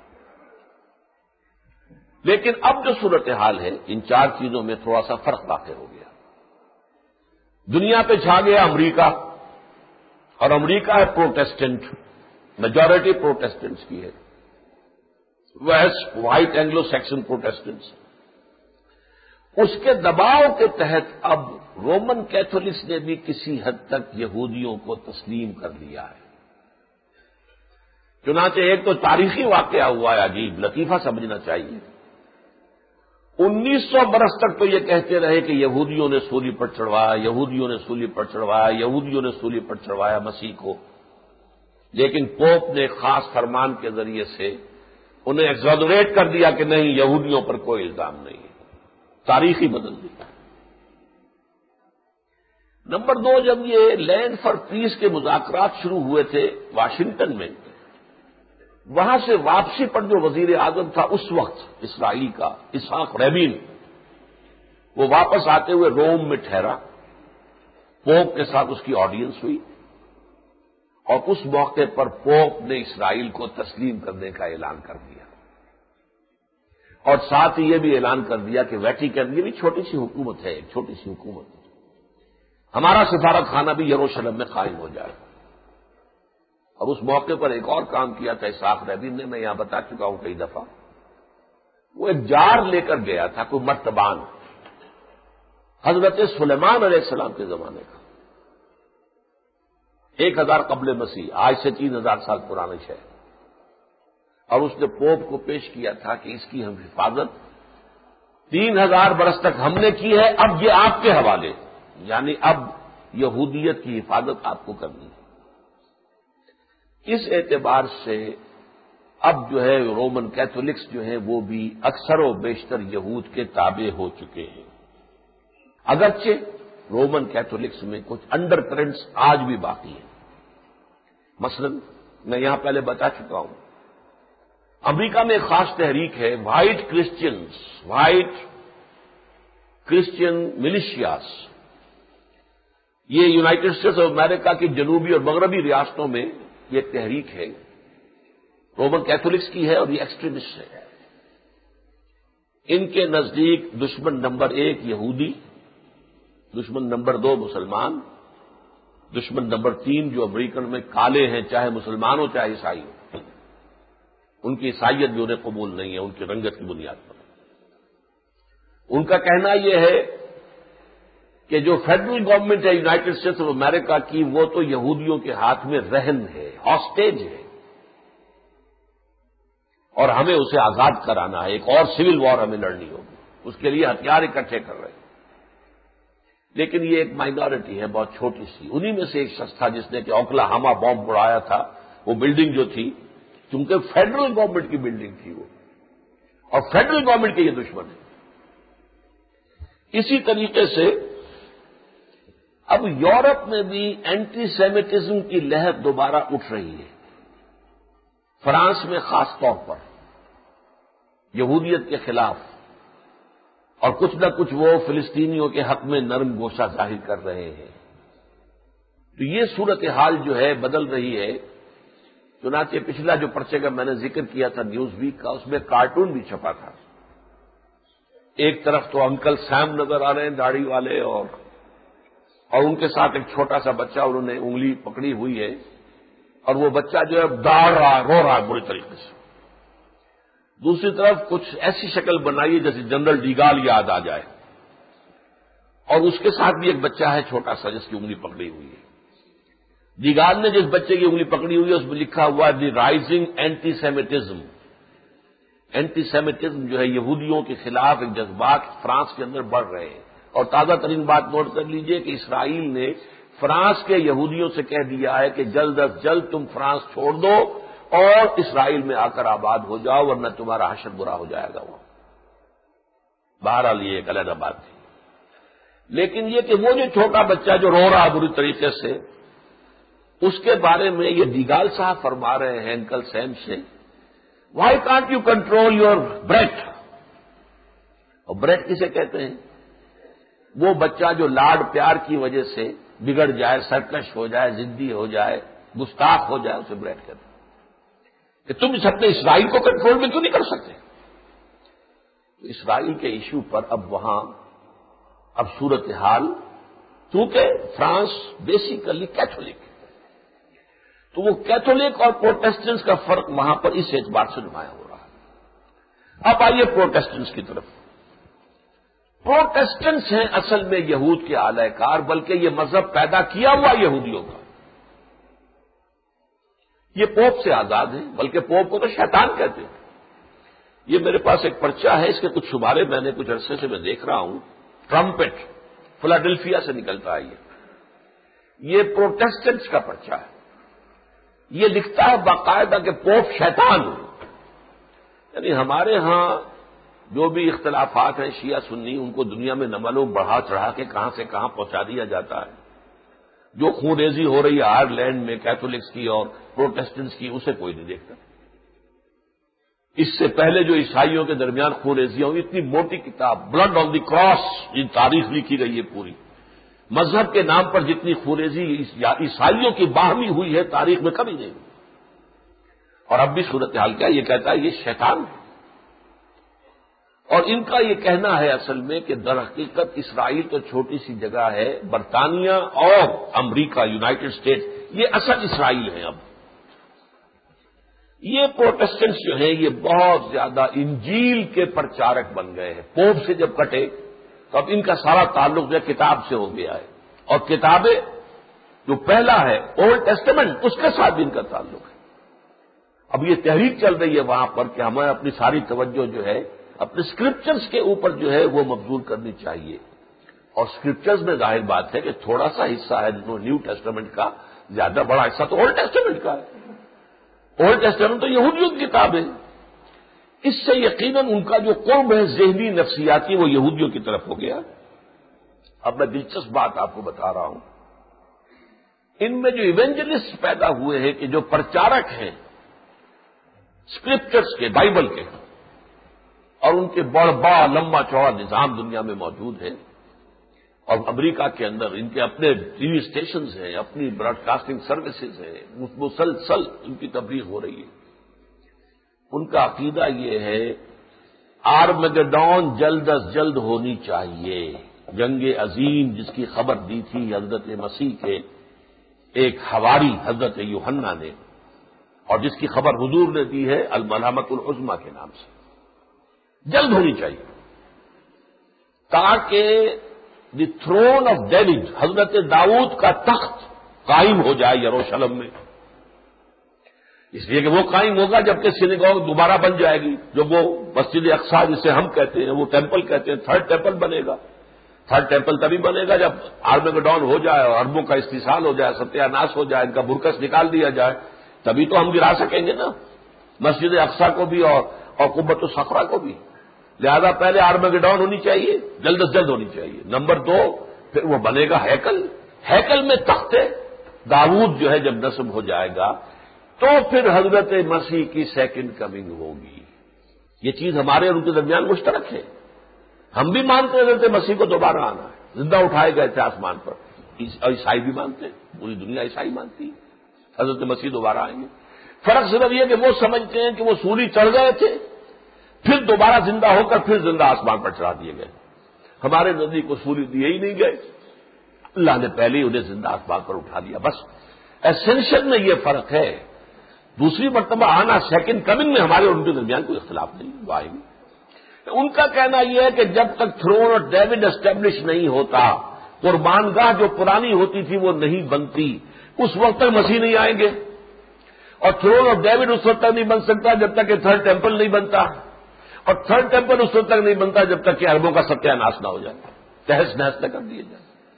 لیکن اب جو صورتحال ہے ان چار چیزوں میں تھوڑا سا فرق واقع ہو گیا۔ دنیا پہ چھا گیا امریکہ، اور امریکہ ہے پروٹیسٹنٹ، میجورٹی پروٹیسٹنٹس کی ہے، west white Anglo Saxon Protestants. اس کے دباؤ کے تحت اب رومن کیتھولکس نے بھی کسی حد تک یہودیوں کو تسلیم کر لیا ہے۔ چنانچہ ایک تو تاریخی واقعہ ہوا ہے عجیب، لطیفہ سمجھنا چاہیے۔ انیس سو برس تک تو یہ کہتے رہے کہ یہودیوں نے سولی پر چڑھوایا، یہودیوں نے سولی پر چڑھوایا، یہودیوں نے سولی پر چڑھوایا مسیح کو، لیکن پوپ نے خاص فرمان کے ذریعے سے انہیں ایگزاجریٹ کر دیا کہ نہیں، یہودیوں پر کوئی الزام نہیں ہے، تاریخی بدل دی۔ نمبر دو، جب یہ لینڈ فار پیس کے مذاکرات شروع ہوئے تھے واشنگٹن میں، وہاں سے واپسی پر جو وزیر اعظم تھا اس وقت اسرائیل کا، اسحاق رابین، وہ واپس آتے ہوئے روم میں ٹھہرا، پوپ کے ساتھ اس کی آڈینس ہوئی، اور اس موقع پر پوپ نے اسرائیل کو تسلیم کرنے کا اعلان کر دیا، اور ساتھ ہی یہ بھی اعلان کر دیا کہ ویٹیکن، یہ بھی چھوٹی سی حکومت ہے، ایک چھوٹی سی حکومت، ہمارا سفارت خانہ بھی یروشلم میں قائم ہو جائے۔ اور اس موقع پر ایک اور کام کیا تھا اسحاق رابین نے، میں یہاں بتا چکا ہوں کئی دفعہ، وہ ایک جار لے کر گیا تھا، کوئی مرتبان، حضرت سلیمان علیہ السلام کے زمانے کا، ایک ہزار قبل مسیح، آج سے تین ہزار سال پرانے شہر، اور اس نے پوپ کو پیش کیا تھا کہ اس کی ہم حفاظت تین ہزار برس تک ہم نے کی ہے، اب یہ آپ کے حوالے، یعنی اب یہودیت کی حفاظت آپ کو کرنی ہے۔ اس اعتبار سے اب جو ہے رومن کیتھولکس جو ہیں وہ بھی اکثر و بیشتر یہود کے تابع ہو چکے ہیں، اگرچہ رومن کیتھولکس میں کچھ انڈر کرنٹس آج بھی باقی ہیں۔ مثلا میں یہاں پہلے بتا چکا ہوں، امریکہ میں ایک خاص تحریک ہے white Christians, white Christian militias, یہ یونائٹڈ اسٹیٹس آف امریکہ کی جنوبی اور مغربی ریاستوں میں یہ تحریک ہے، رومن کیتھولکس کی ہے، اور یہ ایکسٹریمسٹ ہے۔ ان کے نزدیک دشمن نمبر ایک یہودی، دشمن نمبر دو مسلمان، دشمن نمبر تین جو امریکن میں کالے ہیں، چاہے مسلمان ہو چاہے عیسائی ہو، ان کی عیسائیت بھی انہیں قبول نہیں ہے ان کی رنگت کی بنیاد پر۔ ان کا کہنا یہ ہے کہ جو فیڈرل گورنمنٹ ہے یونائٹڈ اسٹیٹس آف امریکہ کی، وہ تو یہودیوں کے ہاتھ میں رہن ہے، ہاسٹیج ہے، اور ہمیں اسے آزاد کرانا ہے، ایک اور سول وار ہمیں لڑنی ہوگی، اس کے لیے ہتھیار اکٹھے کر رہے ہیں۔ لیکن یہ ایک مائنورٹی ہے بہت چھوٹی سی، انہی میں سے ایک شخص تھا جس نے کہ اوکلاہاما بام اڑایا تھا، وہ بلڈنگ جو تھی، چونکہ فیڈرل گورنمنٹ کی بلڈنگ تھی وہ، اور فیڈرل گورنمنٹ کے یہ دشمن ہے۔ اسی طریقے سے اب یورپ میں بھی اینٹی سیمیٹزم کی لہر دوبارہ اٹھ رہی ہے، فرانس میں خاص طور پر یہودیت کے خلاف، اور کچھ نہ کچھ وہ فلسطینیوں کے حق میں نرم گوشہ ظاہر کر رہے ہیں۔ تو یہ صورتحال جو ہے بدل رہی ہے۔ چنانچہ پچھلا جو پرچے کا میں نے ذکر کیا تھا نیوز ویک کا، اس میں کارٹون بھی چھپا تھا، ایک طرف تو انکل سیم نظر آ رہے ہیں داڑھی والے، اور اور ان کے ساتھ ایک چھوٹا سا بچہ، انہوں نے انگلی پکڑی ہوئی ہے، اور وہ بچہ جو ہے دوڑ رہا رو رہا ہے بری طریقے سے۔ دوسری طرف کچھ ایسی شکل بنائی ہے جیسے جنرل ڈیگال یاد آ جائے، اور اس کے ساتھ بھی ایک بچہ ہے چھوٹا سا جس کی انگلی پکڑی ہوئی ہے۔ ڈیگال نے جس بچے کی انگلی پکڑی ہوئی ہے اس میں لکھا ہوا ہے the rising antisemitism. Antisemitism جو ہے یہودیوں کے خلاف ایک جذبات فرانس کے اندر بڑھ رہے ہیں۔ اور تازہ ترین بات نوٹ کر لیجئے کہ اسرائیل نے فرانس کے یہودیوں سے کہہ دیا ہے کہ جلد از جلد تم فرانس چھوڑ دو اور اسرائیل میں آ کر آباد ہو جاؤ ورنہ تمہارا حشر برا ہو جائے گا. وہ بہرحال یہ ایک علیحدہ بات تھی. لیکن یہ کہ وہ جو چھوٹا بچہ جو رو رہا بری طریقے سے، اس کے بارے میں یہ دیگال صاحب فرما رہے ہیں انکل سیم سے، why can't you control your breath. اور بریتھ کسے کہتے ہیں؟ وہ بچہ جو لاڈ پیار کی وجہ سے بگڑ جائے، سرکش ہو جائے، ضدی ہو جائے، گستاخ ہو جائے، اسے بریتھ کہتے ہیں. کہ تم اس اپنے اسرائیل کو کنٹرول میں کیوں نہیں کر سکتے؟ تو اسرائیل کے ایشو پر اب وہاں اب صورتحال، چونکہ فرانس بیسیکلی کیتھولک ہے، تو وہ کیتھولک اور پروٹیسٹنٹس کا فرق وہاں پر اس اعتبار سے نمایاں ہو رہا ہے. اب آئیے پروٹیسٹنٹس کی طرف. پروٹیسٹنٹس ہیں اصل میں یہود کے اعلی کار، بلکہ یہ مذہب پیدا کیا ہوا یہودیوں کا. یہ پوپ سے آزاد ہیں، بلکہ پوپ کو تو شیطان کہتے ہیں. یہ میرے پاس ایک پرچہ ہے، اس کے کچھ شمارے میں نے کچھ عرصے سے میں دیکھ رہا ہوں. ٹرمپٹ فلاڈیلفیا سے نکلتا ہے. یہ یہ پروٹیسٹنٹس کا پرچہ ہے. یہ لکھتا ہے باقاعدہ کہ پوپ شیطان ہو. یعنی ہمارے ہاں جو بھی اختلافات ہیں شیعہ سنی، ان کو دنیا میں نملوں بڑھا چڑھا کے کہاں سے کہاں پہنچا دیا جاتا ہے. جو خون ریزی ہو رہی ہے آئرلینڈ میں کیتھولکس کی اور پروٹیسٹنٹس کی، اسے کوئی نہیں دیکھتا. اس سے پہلے جو عیسائیوں کے درمیان خون ریزیاں ہوئی، اتنی موٹی کتاب بلڈ آن دی کراس، یہ تاریخ لکھی گئی ہے پوری. مذہب کے نام پر جتنی خون ریزی عیسائیوں کی باہمی ہوئی ہے تاریخ میں کبھی نہیں ہوئی. اور اب بھی صورتحال کیا؟ یہ کہتا ہے یہ شیطان ہے. اور ان کا یہ کہنا ہے اصل میں کہ در حقیقت اسرائیل تو چھوٹی سی جگہ ہے، برطانیہ اور امریکہ یونائٹڈ اسٹیٹس یہ اصل اسرائیل ہیں. اب یہ پروٹیسٹنٹس جو ہیں یہ بہت زیادہ انجیل کے پرچارک بن گئے ہیں. پوپ سے جب کٹے تو اب ان کا سارا تعلق جو ہے کتاب سے ہو گیا ہے، اور کتابیں جو پہلا ہے اولڈ ٹیسٹمنٹ، اس کے ساتھ بھی ان کا تعلق ہے. اب یہ تحریک چل رہی ہے وہاں پر کہ ہمیں اپنی ساری توجہ جو ہے اپنے اسکرپچرز کے اوپر جو ہے وہ مبذول کرنی چاہیے. اور اسکرپچرز میں ظاہر بات ہے کہ تھوڑا سا حصہ ہے نیو ٹیسٹمنٹ کا، زیادہ بڑا حصہ تو اولڈ ٹیسٹمنٹ کا ہے. اولڈ ٹیسٹمنٹ تو یہودیوں کی کتاب ہے. اس سے یقیناً ان کا جو قرب ہے ذہنی نفسیاتی وہ یہودیوں کی طرف ہو گیا. اب میں دلچسپ بات آپ کو بتا رہا ہوں. ان میں جو ایونجلسٹ پیدا ہوئے ہیں کہ جو پرچارک ہیں اسکرپچرز کے، بائبل کے، اور ان کے بڑا بڑا لمبا چوڑا نظام دنیا میں موجود ہے. اور امریکہ کے اندر ان کے اپنے ٹی وی اسٹیشنز ہیں، اپنی براڈ کاسٹنگ سروسز ہیں، مسلسل ان کی تبلیغ ہو رہی ہے. ان کا عقیدہ یہ ہے آرمگڈون جلد از جلد ہونی چاہیے. جنگ عظیم جس کی خبر دی تھی حضرت مسیح کے ایک حواری حضرت یوحنا نے، اور جس کی خبر حضور نے دی ہے الملحمۃ العظمیٰ کے نام سے، جلد ہونی چاہیے تاکہ دی تھرون آف ڈیوڈ، حضرت داؤد کا تخت قائم ہو جائے یروشلم میں. اس لیے کہ وہ قائم ہوگا جبکہ سینیگوگ دوبارہ بن جائے گی، جو وہ مسجد اقصی جسے ہم کہتے ہیں، وہ ٹیمپل کہتے ہیں، تھرڈ ٹیمپل بنے گا. تھرڈ ٹیمپل تبھی بنے گا جب آرمیگڈون ہو جائے اور اربوں کا استحصال ہو جائے، ستیہ ناش ہو جائے، ان کا برکس نکال دیا جائے، تبھی تو ہم گرا سکیں گے نا مسجد اقصی کو بھی اور اور قبۃ الصخرہ کو بھی. لہذا پہلے آرمیگڈون ہونی چاہیے، جلد از جلد ہونی چاہیے. نمبر دو، پھر وہ بنے گا ہیکل. ہیکل میں تخت داؤد جو ہے جب نصب ہو جائے گا تو پھر حضرت مسیح کی سیکنڈ کمنگ ہوگی. یہ چیز ہمارے اور ان کے درمیان مشترک ہے. ہم بھی مانتے ہیں حضرت مسیح کو دوبارہ آنا ہے، زندہ اٹھائے گئے تھے آسمان پر. عیسائی بھی مانتے ہیں، پوری دنیا عیسائی مانتی ہے حضرت مسیح دوبارہ آئیں گے. فرق صرف یہ کہ وہ سمجھتے ہیں کہ وہ سولی چڑھ گئے تھے، پھر دوبارہ زندہ ہو کر پھر زندہ آسمان پر چڑھا دیے گئے. ہمارے نزدیک کو سولی دیے ہی نہیں گئے، اللہ نے پہلے ہی انہیں زندہ آسمان پر اٹھا دیا. بس ایسنشل میں یہ فرق ہے. دوسری مرتبہ آنا، سیکنڈ کمنگ میں ہمارے اور ان کے درمیان کوئی اختلاف نہیں. وہ آئیں گے. ان کا کہنا یہ ہے کہ جب تک تھرون اور ڈیوڈ اسٹیبلش نہیں ہوتا، قربان گاہ جو پرانی ہوتی تھی وہ نہیں بنتی، اس وقت تک مسیح نہیں آئیں گے. اور تھرون آف ڈیوڈ اس وقت تک نہیں بن سکتا جب تک کہ تھرڈ ٹیمپل نہیں بنتا، اور تھرڈ ٹیمپل اس وقت تک نہیں بنتا جب تک کہ اربوں کا ستیہ ناش نہ ہو جائے، تہس نہس نہ کر دیا جائے.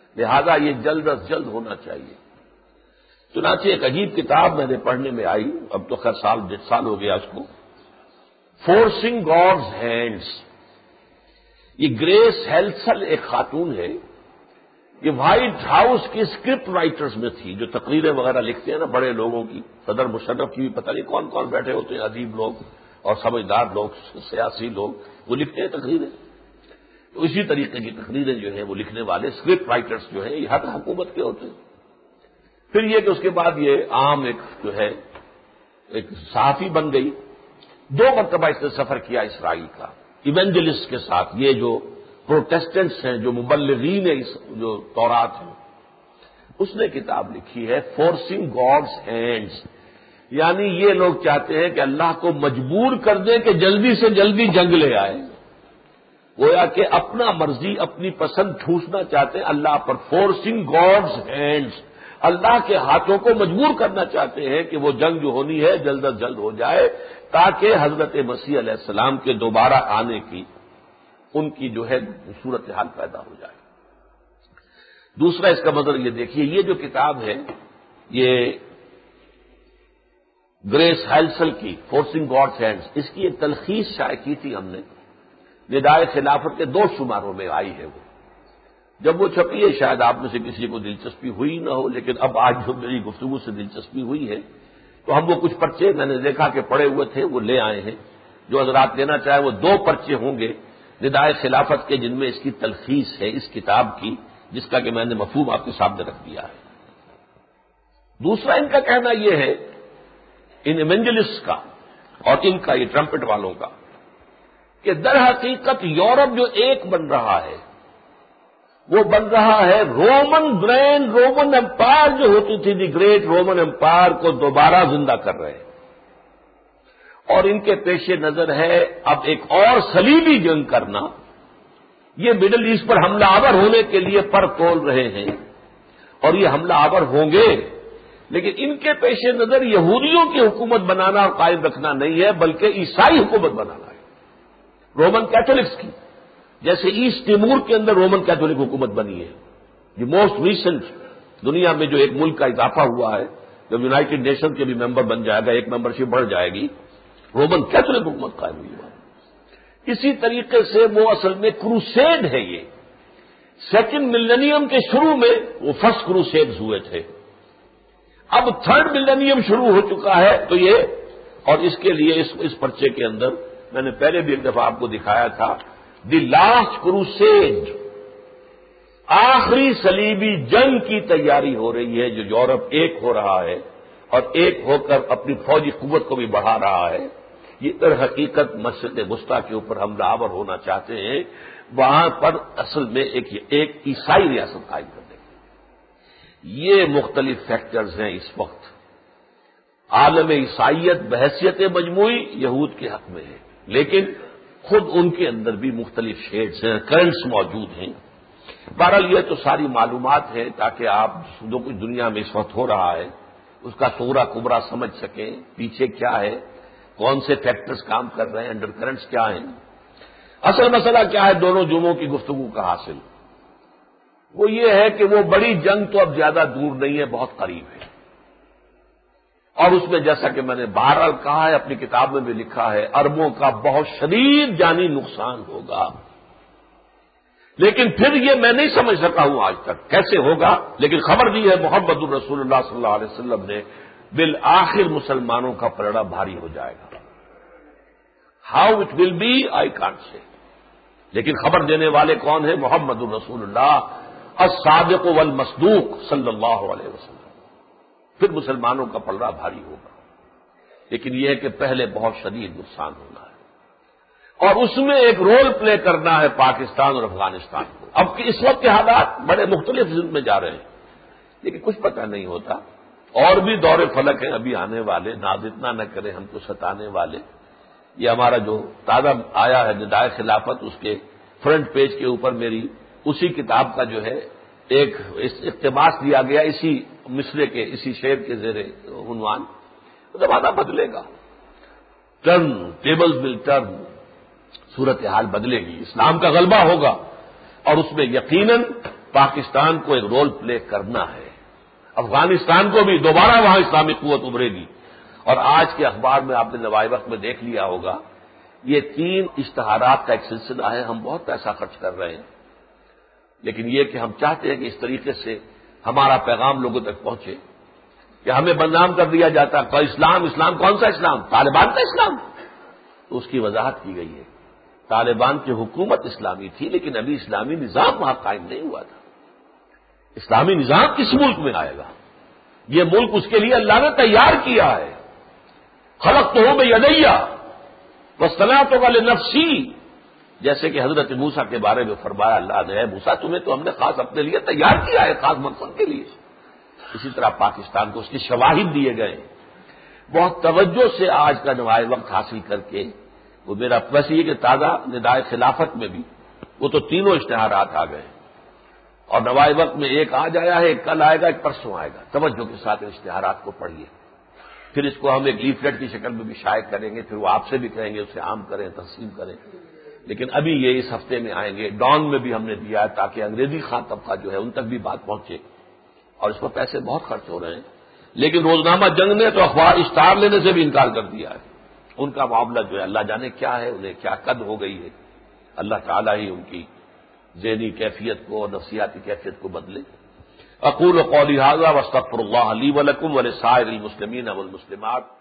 لہذا یہ جلد از جلد ہونا چاہیے۔ چنانچہ ایک عجیب کتاب میں نے پڑھنے میں آئی، اب تو خیر سال ڈیڑھ سال ہو گیا اس کو، فورسنگ گاڈز ہینڈز۔ یہ گریس ہیلسل ایک خاتون ہے، یہ وائٹ ہاؤس کی اسکرپٹ رائٹرز میں تھی، جو تقریریں وغیرہ لکھتے ہیں نا بڑے لوگوں کی، صدر مشرف کی بھی پتہ نہیں کون کون بیٹھے ہوتے ہیں، عجیب لوگ اور سمجھدار لوگ، سیاسی لوگ، وہ لکھتے ہیں تقریریں۔ تو اسی طریقے کی تقریریں جو ہیں وہ لکھنے والے اسکرپٹ رائٹرز جو ہیں یہ ہر حکومت کے ہوتے ہیں۔ پھر یہ کہ اس کے بعد یہ عام ایک جو ہے ایک صحافی بن گئی۔ دو مرتبہ اس نے سفر کیا اسرائیل کا ایونجلسٹ کے ساتھ، یہ جو پروٹیسٹنٹس ہیں، جو مبلغین ہیں اس جو تورات ہیں، اس نے کتاب لکھی ہے فورسنگ گاڈز ہینڈز، یعنی یہ لوگ چاہتے ہیں کہ اللہ کو مجبور کر دیں کہ جلدی سے جلدی جنگ لے آئے، گویا کہ اپنا مرضی اپنی پسند ٹھوسنا چاہتے ہیں اللہ پر۔ فورسنگ گاڈز ہینڈز، اللہ کے ہاتھوں کو مجبور کرنا چاہتے ہیں کہ وہ جنگ جو ہونی ہے جلد از جلد ہو جائے، تاکہ حضرت مسیح علیہ السلام کے دوبارہ آنے کی ان کی جو ہے صورتحال پیدا ہو جائے۔ دوسرا اس کا مطلب یہ دیکھیے، یہ جو کتاب ہے یہ گریس ہیلسل کی فورسنگ گاڈز ہینڈز، اس کی ایک تلخیص شائع کی تھی ہم نے، ندائے خلافت کے دو شماروں میں آئی ہے وہ۔ جب وہ چھپی ہے شاید آپ میں سے کسی کو دلچسپی ہوئی نہ ہو، لیکن اب آج جو میری گفتگو سے دلچسپی ہوئی ہے تو ہم وہ کچھ پرچے میں نے دیکھا کہ پڑے ہوئے تھے وہ لے آئے ہیں۔ جو حضرات لینا چاہے وہ دو پرچے ہوں گے ندائے خلافت کے، جن میں اس کی تلخیص ہے اس کتاب کی، جس کا کہ میں نے مفہوم آپ کے سامنے رکھ دیا ہے۔ دوسرا ان کا کہنا یہ ہے، ان ایونجلسٹ کا اور ان کا یہ ٹرمپٹ والوں کا، کہ در حقیقت یورپ جو ایک بن رہا ہے وہ بن رہا ہے رومن گرینڈ رومن امپائر جو ہوتی تھی، دی گریٹ رومن امپائر کو دوبارہ زندہ کر رہے ہیں، اور ان کے پیش نظر ہے اب ایک اور صلیبی جنگ کرنا۔ یہ مڈل ایسٹ پر حملہ آور ہونے کے لیے پر تول رہے ہیں، اور یہ حملہ آور ہوں گے، لیکن ان کے پیش نظر یہودیوں کی حکومت بنانا اور قائم رکھنا نہیں ہے، بلکہ عیسائی حکومت بنانا ہے، رومن کیتھولکس کی، جیسے ایسٹ تیمور کے اندر رومن کیتھولک حکومت بنی ہے۔ یہ موسٹ ریسنٹ دنیا میں جو ایک ملک کا اضافہ ہوا ہے، جب یونائٹڈ نیشن کے بھی ممبر بن جائے گا، ایک ممبرشپ بڑھ جائے گی، رومن کیتھولک حکومت قائم ہوئی ہے۔ اسی طریقے سے وہ اصل میں کروسیڈ ہے، یہ سیکنڈ ملینیم کے شروع میں وہ فرسٹ کروسیڈز ہوئے تھے، اب تھرڈ ملینیم شروع ہو چکا ہے۔ تو یہ اور اس کے لیے اس, اس پرچے کے اندر میں نے پہلے بھی ایک دفعہ آپ کو دکھایا تھا، دی لاسٹ کروسیڈ، آخری صلیبی جنگ کی تیاری ہو رہی ہے، جو یورپ ایک ہو رہا ہے اور ایک ہو کر اپنی فوجی قوت کو بھی بڑھا رہا ہے۔ یہ در حقیقت مشرق وسطیٰ کے اوپر حملہ آور ہونا چاہتے ہیں، وہاں پر اصل میں ایک ایک عیسائی ریاست قائم کرنے کی۔ یہ مختلف فیکٹرز ہیں اس وقت۔ عالم عیسائیت بحیثیت مجموعی یہود کے حق میں ہے، لیکن خود ان کے اندر بھی مختلف شیڈز ہیں، کرنٹس موجود ہیں۔ بہرحال یہ تو ساری معلومات ہے تاکہ آپ جو کچھ دنیا میں اس وقت ہو رہا ہے اس کا صغرا کبرا سمجھ سکیں، پیچھے کیا ہے، کون سے فیکٹرز کام کر رہے ہیں، انڈر کرنٹس کیا ہیں۔ اصل مسئلہ کیا ہے دونوں جمعوں کی گفتگو کا حاصل؟ وہ یہ ہے کہ وہ بڑی جنگ تو اب زیادہ دور نہیں ہے، بہت قریب ہے، اور اس میں جیسا کہ میں نے بہرحال کہا ہے، اپنی کتاب میں بھی لکھا ہے، اربوں کا بہت شدید جانی نقصان ہوگا۔ لیکن پھر یہ میں نہیں سمجھ سکا ہوں آج تک کیسے ہوگا، لیکن خبر دی ہے محمد الرسول اللہ صلی اللہ علیہ وسلم نے، بالآخر مسلمانوں کا پلڑا بھاری ہو جائے گا۔ How it will be I can't سے، لیکن خبر دینے والے کون ہیں؟ محمد الرسول اللہ الصادق والمصدوق صلی اللہ علیہ وسلم۔ پھر مسلمانوں کا پلڑا بھاری ہوگا، لیکن یہ ہے کہ پہلے بہت شدید نقصان ہونا ہے، اور اس میں ایک رول پلے کرنا ہے پاکستان اور افغانستان کو۔ اب کہ اس وقت کے حالات بڑے مختلف ضد میں جا رہے ہیں، لیکن کچھ پتہ نہیں ہوتا، اور بھی دور فلک ہیں ابھی آنے والے، ناز اتنا نہ کریں ہم کو ستانے والے۔ یہ ہمارا جو تازہ آیا ہے ندائے خلافت، اس کے فرنٹ پیج کے اوپر میری اسی کتاب کا جو ہے ایک اقتباس دیا گیا، اسی مصرے کے اسی شعر کے زیر عنوان، زمانہ بدلے گا، ٹرن ٹیبلز ول ٹرن، صورتحال بدلے گی، اسلام کا غلبہ ہوگا، اور اس میں یقیناً پاکستان کو ایک رول پلے کرنا ہے. افغانستان کو بھی دوبارہ وہاں اسلامی قوت ابھرے گی. اور آج کے اخبار میں آپ نے نوائے وقت میں دیکھ لیا ہوگا، یہ تین اشتہارات کا ایک سلسلہ ہے. ہم بہت پیسہ خرچ کر رہے ہیں، لیکن یہ کہ ہم چاہتے ہیں کہ اس طریقے سے ہمارا پیغام لوگوں تک پہنچے کہ ہمیں بدنام کر دیا جاتا ہے. اسلام اسلام کون سا اسلام؟ طالبان کا اسلام. تو اس کی وضاحت کی گئی ہے. طالبان کی حکومت اسلامی تھی، لیکن ابھی اسلامی نظام وہاں قائم نہیں ہوا تھا. اسلامی نظام کس ملک میں آئے گا؟ یہ ملک اس کے لیے اللہ نے تیار کیا ہے. خلق تو ہو میں یدیا وصلاۃ والے نفسی، جیسے کہ حضرت موسیٰ کے بارے میں فرمایا اللہ نے، موسیٰ تمہیں تو ہم نے خاص اپنے لیے تیار کیا ہے، خاص مقصد کے لیے. اسی طرح پاکستان کو اس کے شواہد دیے گئے. بہت توجہ سے آج کا نوائے وقت حاصل کر کے وہ میرا ویسے یہ کہ تازہ ندائے خلافت میں بھی وہ تو تینوں اشتہارات آ گئے، اور نوائے وقت میں ایک آج آیا ہے، ایک کل آئے گا، ایک پرسوں آئے گا. توجہ کے ساتھ اشتہارات کو پڑھیے. پھر اس کو ہم ایک لیفلیٹ کی شکل میں بھی شائع کریں گے، پھر وہ آپ سے بھی کہیں گے اسے عام کریں، تقسیم کریں. لیکن ابھی یہ اس ہفتے میں آئیں گے. ڈان میں بھی ہم نے دیا ہے تاکہ انگریزی خواہ طبقہ جو ہے ان تک بھی بات پہنچے، اور اس پر پیسے بہت خرچ ہو رہے ہیں. لیکن روزنامہ جنگ نے تو اخبار اشتہار لینے سے بھی انکار کر دیا ہے. ان کا معاملہ جو ہے اللہ جانے کیا ہے، انہیں کیا قد ہو گئی ہے. اللہ تعالیٰ ہی ان کی ذہنی کیفیت کو اور نفسیاتی کیفیت کو بدلے. اقول قولی ھذا واستغفر اللہ لی ولکم ولسائر المسلمین والمسلمات.